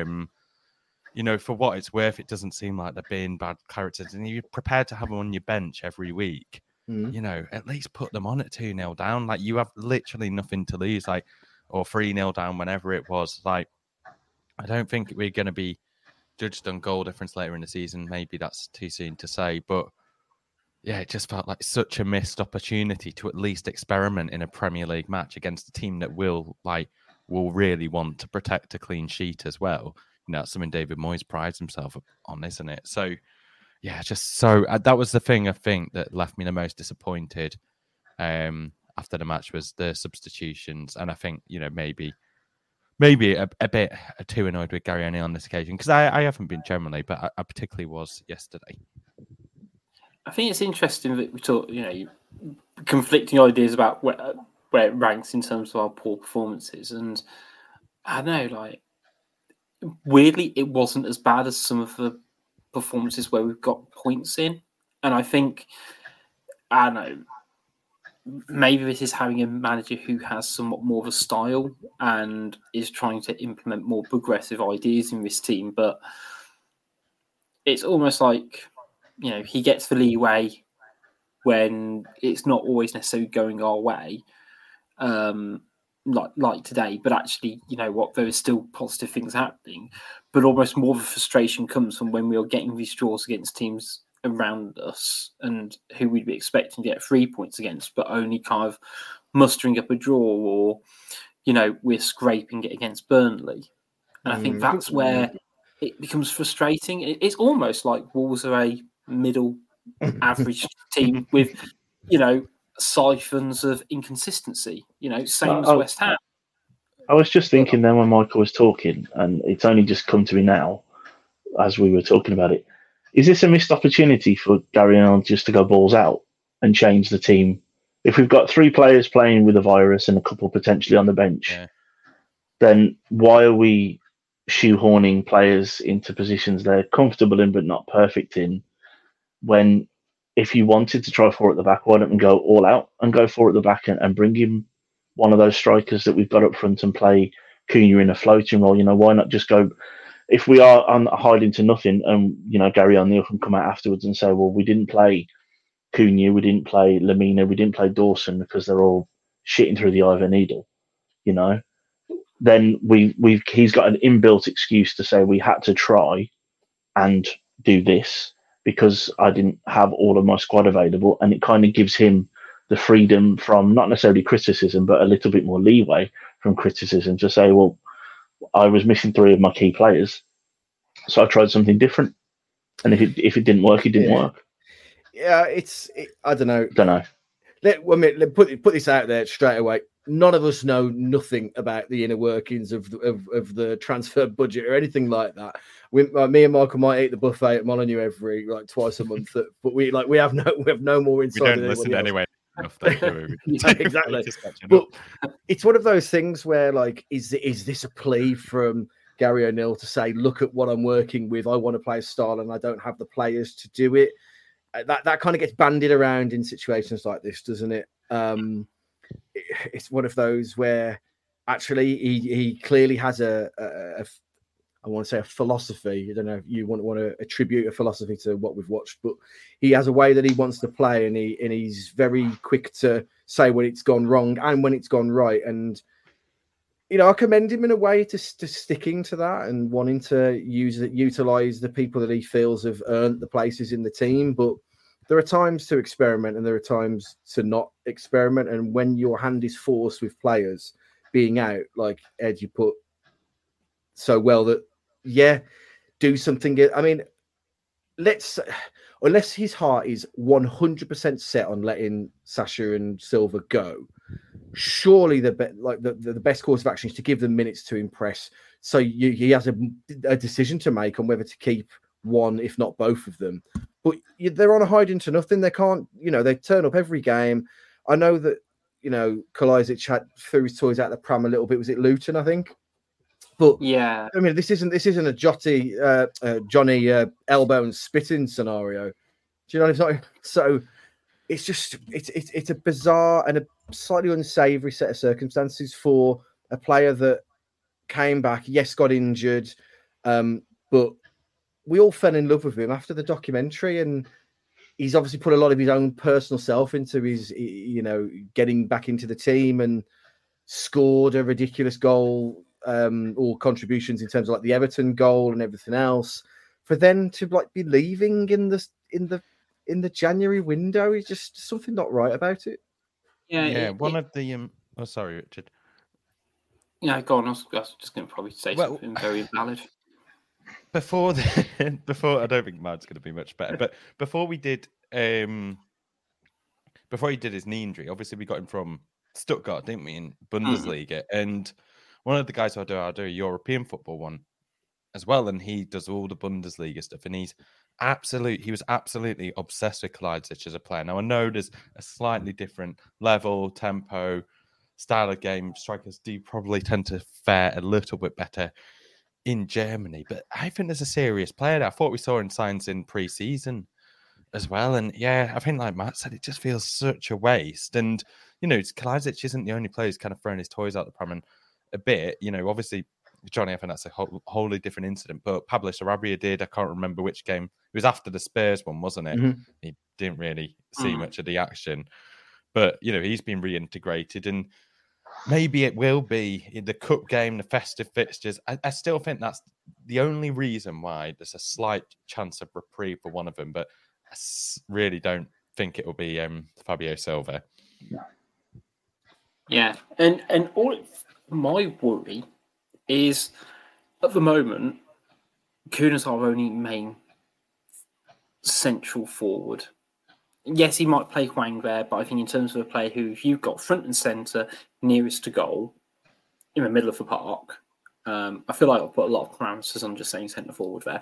For what it's worth, it doesn't seem like they're being bad characters. And you're prepared to have them on your bench every week. At least put them on at 2-0 down. Like, you have literally nothing to lose, or 3-0 down, whenever it was. Like, I don't think we're going to be judged on goal difference later in the season. Maybe that's too soon to say. But, yeah, it just felt like such a missed opportunity to at least experiment in a Premier League match against a team that will really want to protect a clean sheet as well. That's something David Moyes prides himself on, isn't it? So, yeah, that was the thing I think that left me the most disappointed after the match was the substitutions. And I think, maybe a bit too annoyed with Gariani on this occasion, because I haven't been generally, but I particularly was yesterday. I think it's interesting that we talk, conflicting ideas about where it ranks in terms of our poor performances. And I don't know, like, weirdly, it wasn't as bad as some of the performances where we've got points in. And I think, I don't know, maybe this is having a manager who has somewhat more of a style and is trying to implement more progressive ideas in this team. But it's almost like, you know, he gets the leeway when it's not always necessarily going our way, like today. But actually, you know what, there are still positive things happening. But almost more of the frustration comes from when we are getting these draws against teams around us and who we'd be expecting to get 3 points against, but only kind of mustering up a draw, or, you know, we're scraping it against Burnley. And I think that's where it becomes frustrating. It's almost like Wolves are a middle average team with, you know, siphons of inconsistency, you know, same as West Ham. I was just thinking then when Michael was talking, and it's only just come to me now as we were talking about it. Is this a missed opportunity for Gary Arnold just to go balls out and change the team? If we've got 3 players playing with a virus and a couple potentially on the bench, then why are we shoehorning players into positions they're comfortable in but not perfect in? When if you wanted to try 4 at the back, why don't we go all out and go 4 at the back and bring in one of those strikers that we've got up front and play Cunha in a floating role? You know, why not just go? If we are on hiding to nothing, and you know, Gary O'Neill can come out afterwards and say, well, we didn't play Cunha, we didn't play Lamina, we didn't play Dawson because they're all shitting through the eye of a needle, you know, then he's got an inbuilt excuse to say we had to try and do this because I didn't have all of my squad available, and it kind of gives him the freedom from not necessarily criticism, but a little bit more leeway from criticism to say, well, I was missing 3 of my key players, so I tried something different. And if it didn't work, it didn't work. Yeah, I don't know. Let put this out there straight away. None of us know nothing about the inner workings of the transfer budget or anything like that. Me and Michael might eat the buffet at Molineux every twice a month, but we have no more insight. We don't listen anyway. Yeah, exactly. But it's one of those things where, like, is this a plea from Gary O'Neill to say, look at what I'm working with, I want to play a style and I don't have the players to do it? That kind of gets bandied around in situations like this, doesn't it? It's one of those where actually he clearly has I want to say a philosophy. I don't know if you want to attribute a philosophy to what we've watched, but he has a way that he wants to play, and he's very quick to say when it's gone wrong and when it's gone right. And you know, I commend him in a way to sticking to that and wanting to utilize the people that he feels have earned the places in the team. But there are times to experiment and there are times to not experiment. And when your hand is forced with players being out, like Ed, you put so well that, do something. I mean, unless his heart is 100% set on letting Sasha and Silva go, surely the best course of action is to give them minutes to impress. So he has a decision to make on whether to keep one, if not both of them. But they're on a hiding to nothing. They can't, they turn up every game. I know that, Kalajdzic threw his toys out the pram a little bit. Was it Luton, I think? But yeah, I mean, this isn't a Johnny elbow and spitting scenario. Do you know what I'm saying? So it's just it's a bizarre and a slightly unsavoury set of circumstances for a player that came back. Yes, got injured, but we all fell in love with him after the documentary, and he's obviously put a lot of his own personal self into his, getting back into the team and scored a ridiculous goal. All contributions in terms of like the Everton goal and everything else, for then to be leaving in the January window is just something not right about it. One of the oh, sorry, Richard. Yeah, go on. I was just going to probably say something very valid. Before I don't think mine's going to be much better. But before he did his knee injury, obviously we got him from Stuttgart, didn't we, in Bundesliga? And one of the guys I do a European football one as well, and he does all the Bundesliga stuff, and he was absolutely obsessed with Kalajdzic as a player. Now I know there's a slightly different level, tempo, style of game, strikers do probably tend to fare a little bit better in Germany. But I think there's a serious player there. I thought we saw in signs in pre-season as well. And yeah, I think like Matt said, it just feels such a waste. And, you know, Kalajdzic isn't the only player who's kind of throwing his toys out the pram and a bit. You know, obviously, Johnny, I think that's a wholly different incident. But Pablo Sarabia did. I can't remember which game. It was after the Spurs one, wasn't it? Mm-hmm. He didn't really see much of the action. But, you know, he's been reintegrated, and maybe it will be in the cup game, the festive fixtures. I still think that's the only reason why there's a slight chance of reprieve for one of them. But I really don't think it will be Fabio Silva. Yeah, and all my worry is at the moment, Kuna's our only main central forward. Yes, he might play Hwang there, but I think in terms of a player who you've got front and centre, nearest to goal, in the middle of the park, I feel like I've put a lot of parameters on just saying centre forward there.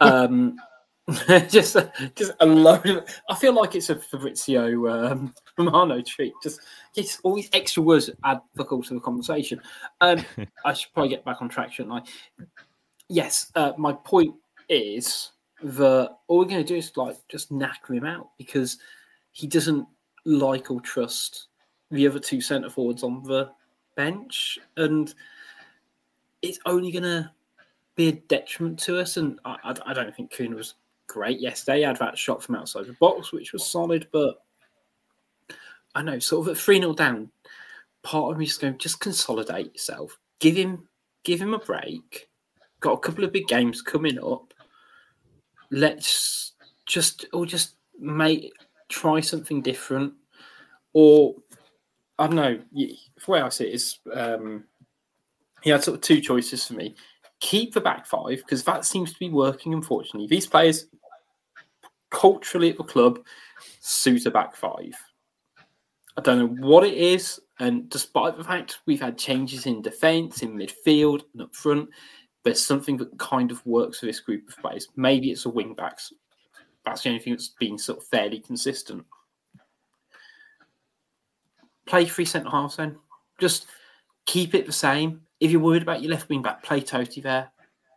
just a load of. I feel like it's a Fabrizio Romano treat. Just all these extra words add fuck all to the conversation. I should probably get back on track, shouldn't I? Yes, my point is that all we're going to do is like just knacker him out because he doesn't like or trust the other two centre forwards on the bench, and it's only going to be a detriment to us. And I don't think Kuna was great yesterday. He had that shot from outside the box, which was solid, but I know, sort of at 3-0 down, part of me is going, just consolidate yourself. Give him a break. Got a couple of big games coming up. Let's just try something different. Or, I don't know, the way I see it is he had sort of two choices for me. Keep the back five, because that seems to be working, unfortunately. These players, culturally at the club, suit a back five. I don't know what it is, and despite the fact we've had changes in defence, in midfield, and up front, there's something that kind of works for this group of players. Maybe it's a wing backs. That's the only thing that's been sort of fairly consistent. Play 3 centre halves then. Just keep it the same. If you're worried about your left wing back, play Totti there.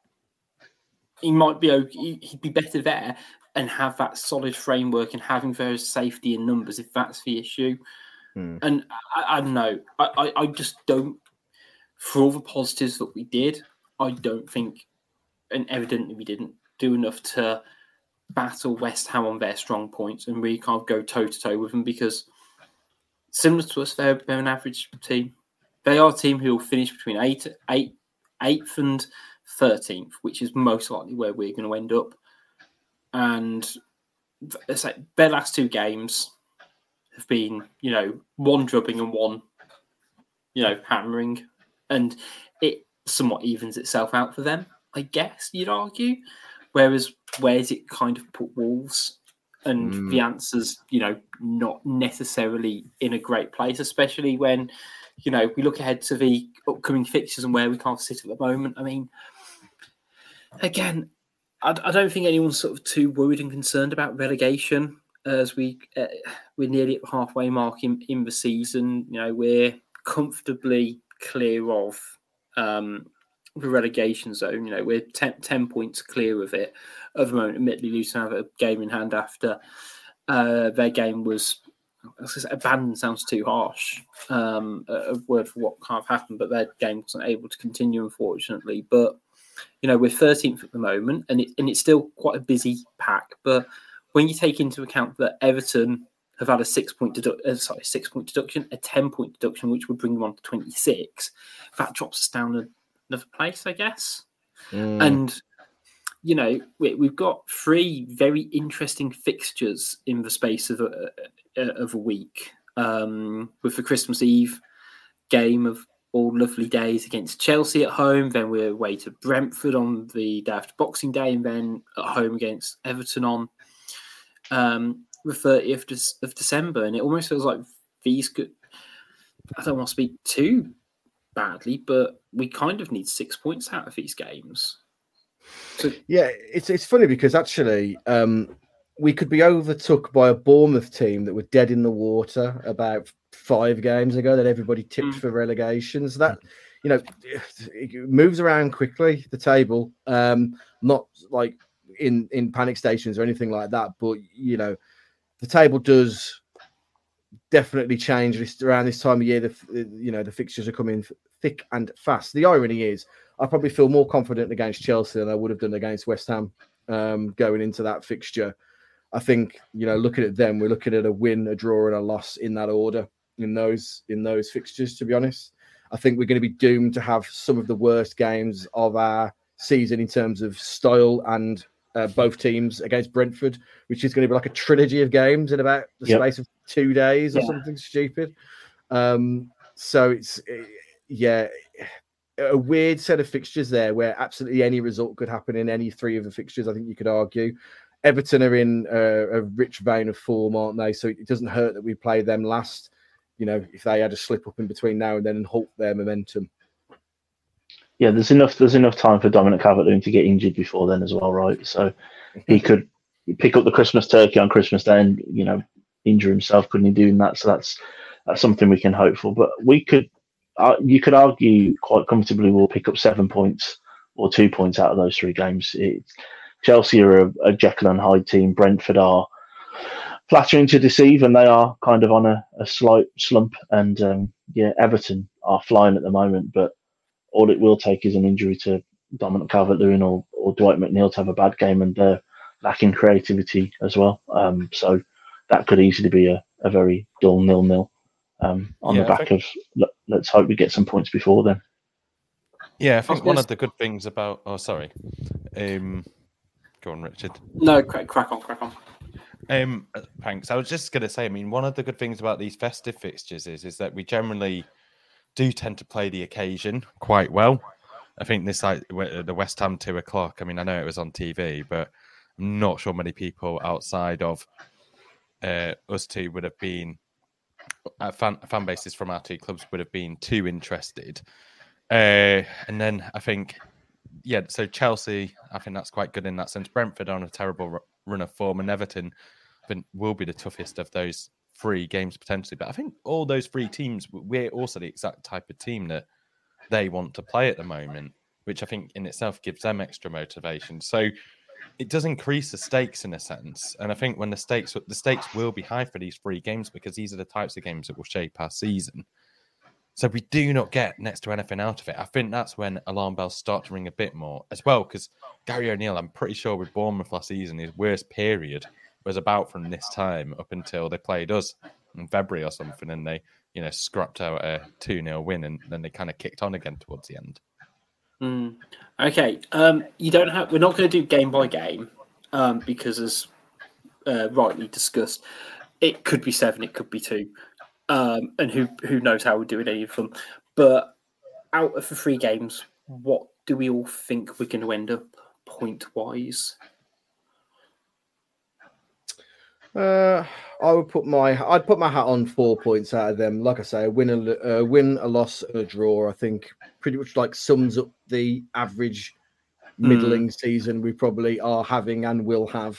He might be okay. He'd be better there and have that solid framework and having various safety in numbers if that's the issue. And I don't know. I just don't. For all the positives that we did, I don't think, and evidently we didn't do enough to battle West Ham on their strong points and really can't go toe-to-toe with them, because similar to us, they're an average team. They are a team who will finish between 8th and 13th, which is most likely where we're going to end up. And it's like their last two games have been, one drubbing and one, hammering. And it somewhat evens itself out for them, I guess you'd argue. Whereas where's it kind of put Wolves? And the answer's, not necessarily in a great place, especially when, we look ahead to the upcoming fixtures and where we can't sit at the moment. I mean, again, I don't think anyone's sort of too worried and concerned about relegation as we're nearly at the halfway mark in the season. We're comfortably clear of the relegation zone. We're 10 points clear of it at the moment. Admittedly, Luton have a game in hand after their game was, abandoned sounds too harsh, a word for what can't happen, but their game wasn't able to continue, unfortunately. But, we're 13th at the moment, and it's still quite a busy pack. But when you take into account that Everton have had a 6-point deduction, a 10-point deduction, which would bring them on to 26, that drops us down another place, I guess. And, we've got 3 very interesting fixtures in the space of a week, with the Christmas Eve game of all lovely days against Chelsea at home. Then we're away to Brentford on the day after Boxing Day, and then at home against Everton on the 30th of December. And it almost feels like these could, I don't want to speak too badly, but we kind of need 6 points out of these games. So, yeah, it's funny because actually we could be overtook by a Bournemouth team that were dead in the water about 5 games ago that everybody tipped for relegation. So that, it moves around quickly, the table. Not like in panic stations or anything like that, but the table does definitely change around this time of year. The fixtures are coming thick and fast. The irony is, I probably feel more confident against Chelsea than I would have done against West Ham going into that fixture. I think, looking at them, we're looking at a win, a draw, and a loss in that order in those fixtures, to be honest. I think we're going to be doomed to have some of the worst games of our season in terms of style and both teams against Brentford, which is going to be like a trilogy of games in about the space of 2 days or something stupid. So it's, a weird set of fixtures there where absolutely any result could happen in any 3 of the fixtures, I think you could argue. Everton are in a rich vein of form, aren't they? So it doesn't hurt that we play them last, if they had a slip up in between now and then and halt their momentum. Yeah, there's enough time for Dominic Calvert-Lewin to get injured before then as well, right? So he could pick up the Christmas turkey on Christmas Day and, injure himself, couldn't he, doing that? So that's something we can hope for. But you could argue quite comfortably we'll pick up 7 points or 2 points out of those 3 games. Chelsea are a Jekyll and Hyde team. Brentford are flattering to deceive, and they are kind of on a slight slump. And Everton are flying at the moment, but all it will take is an injury to Dominic Calvert-Lewin or Dwight McNeil to have a bad game, and they're lacking creativity as well. So that could easily be a very dull 0-0 on the back of let's hope we get some points before then. Yeah, I think one of the good things about... Oh, sorry. Go on, Richard. No, crack on. Thanks. I was just going to say, one of the good things about these festive fixtures is that we generally do tend to play the occasion quite well. I think this, like the West Ham 2 o'clock, I know it was on TV, but I'm not sure many people outside of us two would have been, fan bases from our 2 clubs would have been too interested. And then I think, so Chelsea, I think that's quite good in that sense. Brentford are on a terrible run of form, and Everton, I think, will be the toughest of those 3 games potentially. But I think all those 3 teams, we're also the exact type of team that they want to play at the moment, which I think in itself gives them extra motivation. So it does increase the stakes in a sense. And I think when the stakes will be high for these 3 games, because these are the types of games that will shape our season. So we do not get next to anything out of it. I think that's when alarm bells start to ring a bit more as well, because Gary O'Neill, I'm pretty sure with Bournemouth last season, his worst period was about from this time up until they played us in February or something, and they, scrapped out a 2-0 win, and then they kind of kicked on again towards the end. Okay. We're not going to do game by game because, as rightly discussed, it could be 7, it could be 2. And who knows how we're doing any of them. But out of the 3 games, what do we all think we're going to end up point-wise? I'd put my hat on 4 points out of them. Like I say, a win, a loss, and a draw. I think pretty much like sums up the average middling season we probably are having and will have.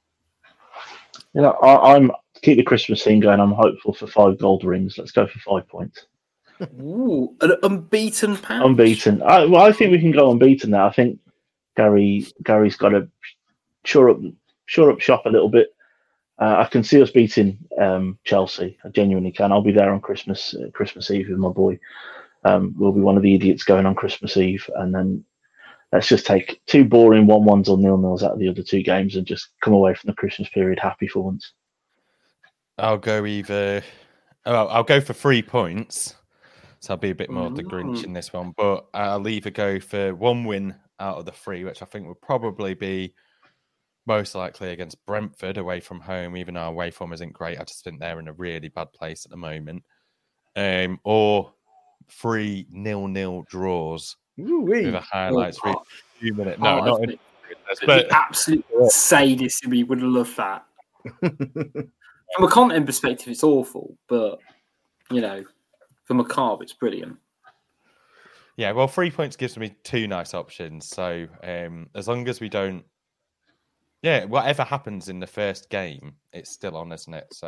I'm keep the Christmas theme going. I'm hopeful for 5 gold rings. Let's go for 5 points. Ooh, an unbeaten patch. Unbeaten. I think we can go unbeaten now. I think Gary's got to shore up shop a little bit. I can see us beating Chelsea. I genuinely can. I'll be there on Christmas Eve with my boy. We'll be one of the idiots going on Christmas Eve, and then let's just take 2 boring 1-1s or 0-0s out of the other 2 games and just come away from the Christmas period happy for once. I'll go I'll go for 3 points. So I'll be a bit more of the Grinch in this one, but I'll either go for 1 win out of the 3, which I think will probably be most likely against Brentford away from home, even though our away form isn't great. I just think they're in a really bad place at the moment. Or 3 0-0 draws with a highlights for 2 minutes. No, not in but the absolute sadist in me would love that. From a content perspective, it's awful, but from a carb, it's brilliant. Yeah, well, 3 points gives me 2 nice options. So as long as we don't, whatever happens in the first game, it's still on, isn't it? So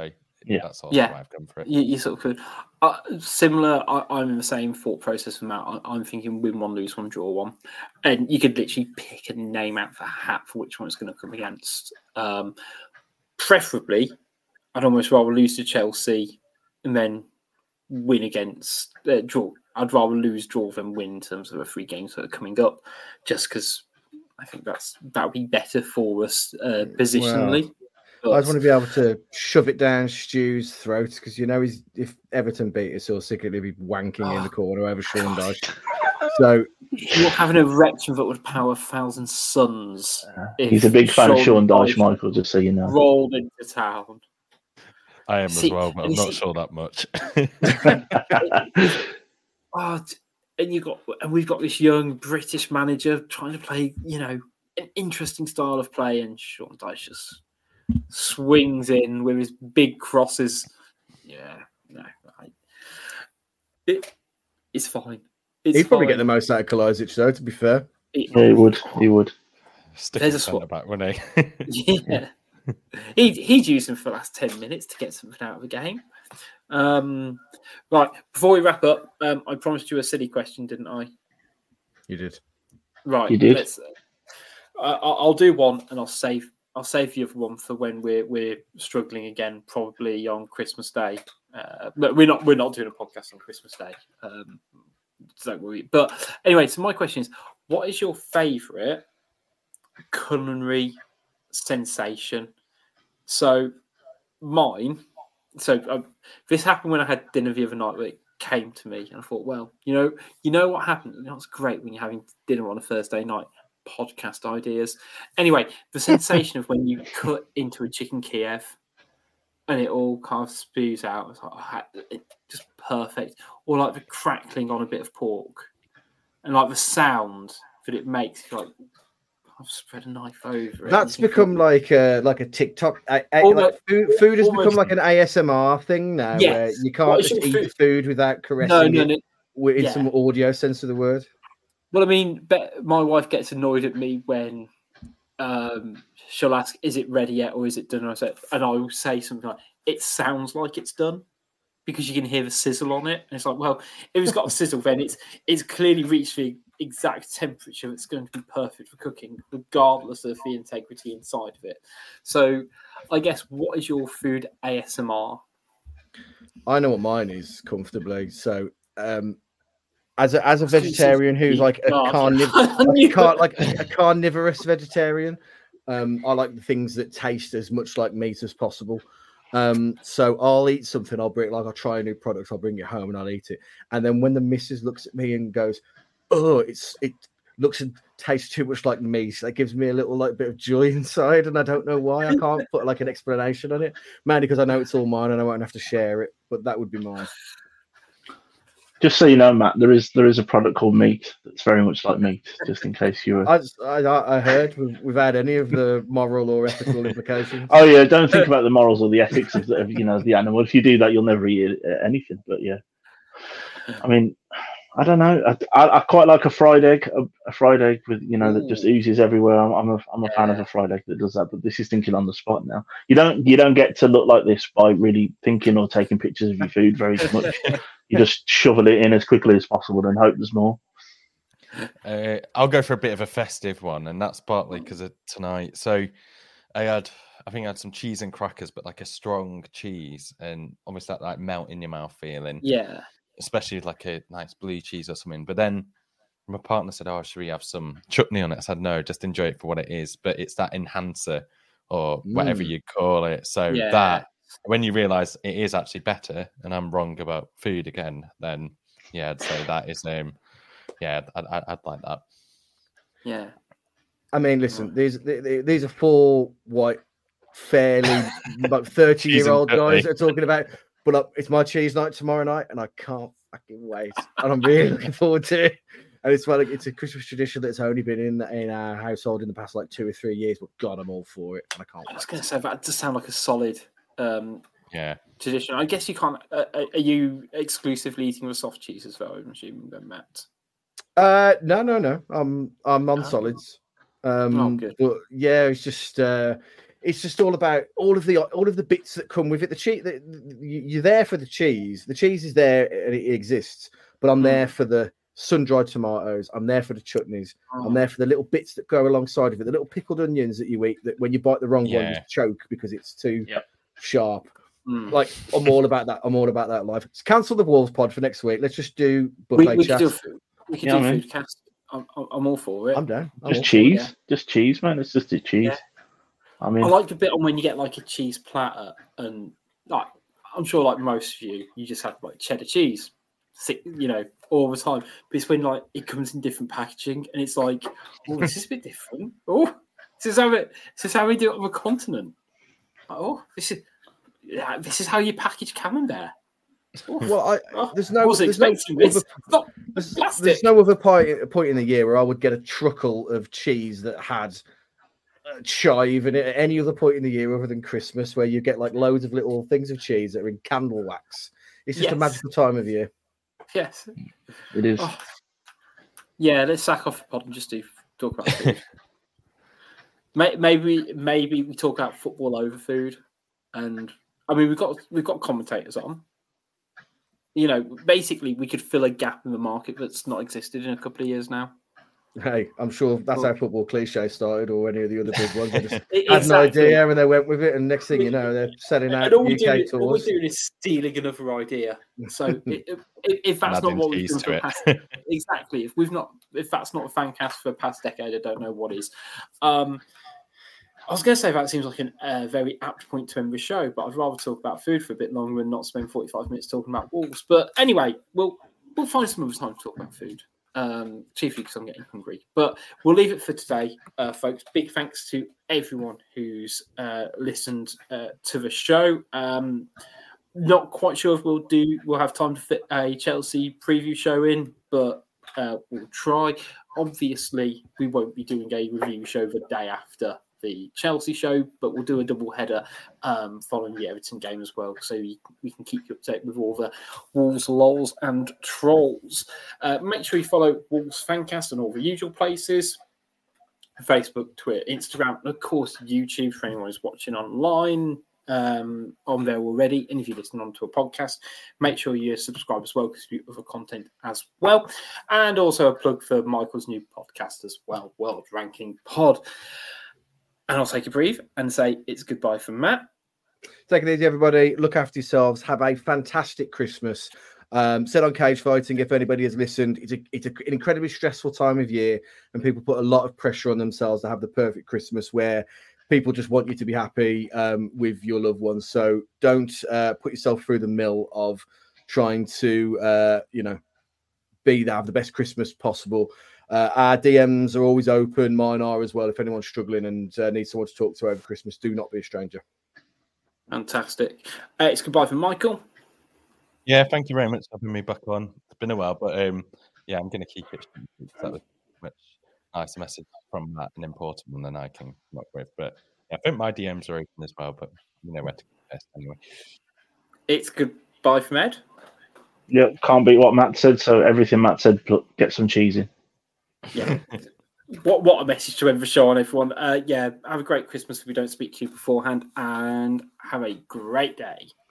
Yeah. That's all Yeah. why I've gone for it. You sort of could. Similar, I'm in the same thought process from Matt. I'm thinking win one, lose one, draw one. And you could literally pick a name out of a hat for which one it's going to come against. Preferably, I'd almost rather lose to Chelsea and then win against draw. I'd rather lose, draw than win in terms of the 3 games that are coming up, just because I think that would be better for us positionally. Well, I just want to be able to shove it down Stu's throat because if Everton beat us, he'll secretly be wanking in the corner over Sean Dyche. So you're having an erection that would power 1,000 suns. He's a big fan of Sean Dyche, Michael. Just so you know, rolled into town. I am as well, but I'm not sure that much. And we've got this young British manager trying to play, an interesting style of play, and Sean Dyche just swings in with his big crosses. Yeah, no, it's fine. He'd probably get the most out of Kalajdzic, though. To be fair, he would. There's a spot back, wouldn't he? Yeah, he'd use him for the last 10 minutes to get something out of the game. Right, before we wrap up, I promised you a silly question, didn't I? You did. Right, you did. I'll do one, and I'll save the other one for when we're struggling again, probably on Christmas Day. But we're not doing a podcast on Christmas Day. Don't worry. But anyway, so my question is, what is your favourite culinary sensation? So mine. So this happened when I had dinner the other night. Where it came to me, and I thought, well, you know what happened. It's great when you're having dinner on a Thursday night. Podcast ideas. Anyway, the sensation of when you cut into a chicken Kiev and it all kind of spews out. It's like, it's just perfect. Or like the crackling on a bit of pork, and like the sound that it makes. Like I've spread a knife over it. That's become like a TikTok. Food has become like an ASMR thing now, where you can't just eat food without caressing it in some audio sense of the word. Well, I mean, my wife gets annoyed at me when she'll ask, "Is it ready yet, or is it done?" And I will say something like, "It sounds like it's done," because you can hear the sizzle on it. And it's like, well, if it's got a sizzle, then it's clearly reached the exact temperature that's going to be perfect for cooking, regardless of the integrity inside of it. So, I guess, what is your food ASMR? I know what mine is comfortably. So, as a vegetarian who's like a carnivorous vegetarian, I like the things that taste as much like meat as possible. So I'll eat something, I'll try a new product, I'll bring it home and I'll eat it. And then when the missus looks at me and goes, "Oh, it looks and tastes too much like meat," that gives me a little bit of joy inside, and I don't know why. I can't put an explanation on it, mainly because I know it's all mine and I won't have to share it. But that would be mine. Just so you know, Matt, there is a product called meat that's very much like meat. Just in case you were. I heard without any of the moral or ethical implications. Oh yeah, don't think about the morals or the ethics of the animal. If you do that, you'll never eat anything. But yeah, I mean, I don't know. I quite like a fried egg. A fried egg with that just oozes everywhere. I'm a fan of a fried egg that does that. But this is thinking on the spot now. You don't get to look like this by really thinking or taking pictures of your food very much. You just shovel it in as quickly as possible and hope there's more. I'll go for a bit of a festive one, and that's partly because of tonight. So I think I had some cheese and crackers, but like a strong cheese, and almost that like melt in your mouth feeling. Yeah. Especially like a nice blue cheese or something. But then my partner said, "Oh, should we have some chutney on it?" I said, "No, just enjoy it for what it is." But it's that enhancer or whatever you call it. So that when you realise it is actually better, and I'm wrong about food again, then I'd say that is I'd like that. Yeah. I mean, listen, these are 4 white, fairly about 30-year-old guys that are talking about. But it's my cheese night tomorrow night, and I can't fucking wait. And I'm really looking forward to it. And it's a Christmas tradition that's only been in our household in the past 2 or 3 years. But God, I'm all for it, and I can't wait. I was going to say that does sound like a solid tradition. I guess you can't. Are you exclusively eating the soft cheese as well? I'm assuming, then, Matt. No. I'm on solids. Good. But yeah, it's just it's just all about all of the bits that come with it. The cheese, you're there for the cheese. The cheese is there and it exists, but I'm there for the sun-dried tomatoes. I'm there for the chutneys. I'm there for the little bits that go alongside of it. The little pickled onions that you eat that when you bite the wrong one, you choke because it's too sharp. Like I'm all about that. I'm all about that life. Let's cancel the Wolves pod for next week. Let's just do buffet chat. We could do food cast. I'm all for it. I'm down. Just cheese. Just cheese, man. Let's just do cheese. Yeah. I mean, I like the bit on when you get like a cheese platter, and like I'm sure, like most of you just have like cheddar cheese, all the time. But it's when like it comes in different packaging, and it's like, oh, this is a bit different. Oh, this is how we do it on the continent. Oh, this is how you package camembert. Well, there's no other point in the year where I would get a truckle of cheese that had chive in it at any other point in the year other than Christmas, where you get like loads of little things of cheese that are in candle wax. It's just a magical time of year. Yes, it is. Oh. Yeah, let's sack off the pod and just talk about food. maybe we talk about football over food, and I mean we've got commentators on. Basically we could fill a gap in the market that's not existed in a couple of years now. Hey, I'm sure that's how football cliche started, or any of the other big ones. They just had an idea and they went with it, and next thing you know, they're selling out UK tours. All we're doing is stealing another idea. So if that's not what we've done for the past, exactly. If that's not a fan cast for the past decade, I don't know what is. I was going to say that seems like a very apt point to end the show, but I'd rather talk about food for a bit longer and not spend 45 minutes talking about Wolves. But anyway, we'll find some other time to talk about food. Chiefly because I'm getting hungry, but we'll leave it for today, folks. Big thanks to everyone who's listened to the show. Not quite sure if we'll have time to fit a Chelsea preview show in, but we'll try. Obviously, we won't be doing a review show the day after the Chelsea show, but we'll do a double header following the Everton game as well, so we can keep you updated with all the Wolves, lols and trolls. Make sure you follow Wolves Fancast on all the usual places: Facebook, Twitter, Instagram, and of course YouTube for anyone who's watching online on there already. And if you listen on to a podcast, make sure you subscribe as well, because we do other content as well. And also a plug for Michael's new podcast as well, World Ranking Pod. And I'll take a breathe and say it's goodbye from Matt. Take it easy, everybody. Look after yourselves. Have a fantastic Christmas. Said on Cage Fighting, if anybody has listened, it's an incredibly stressful time of year, and people put a lot of pressure on themselves to have the perfect Christmas where people just want you to be happy with your loved ones. So don't put yourself through the mill of trying to, have the best Christmas possible. Our DMs are always open. Mine are as well. If anyone's struggling and needs someone to talk to over Christmas, do not be a stranger. Fantastic. It's goodbye from Michael. Yeah, thank you very much for having me back on. It's been a while, but I'm going to keep it. That was much nicer message from Matt, an important one than I can come up with. But yeah, I think my DMs are open as well, but you know where to best anyway. It's goodbye from Ed. Yeah, can't beat what Matt said. So everything Matt said, get some cheese in. Yeah. What a message to end the show on, everyone. Have a great Christmas if we don't speak to you beforehand, and have a great day.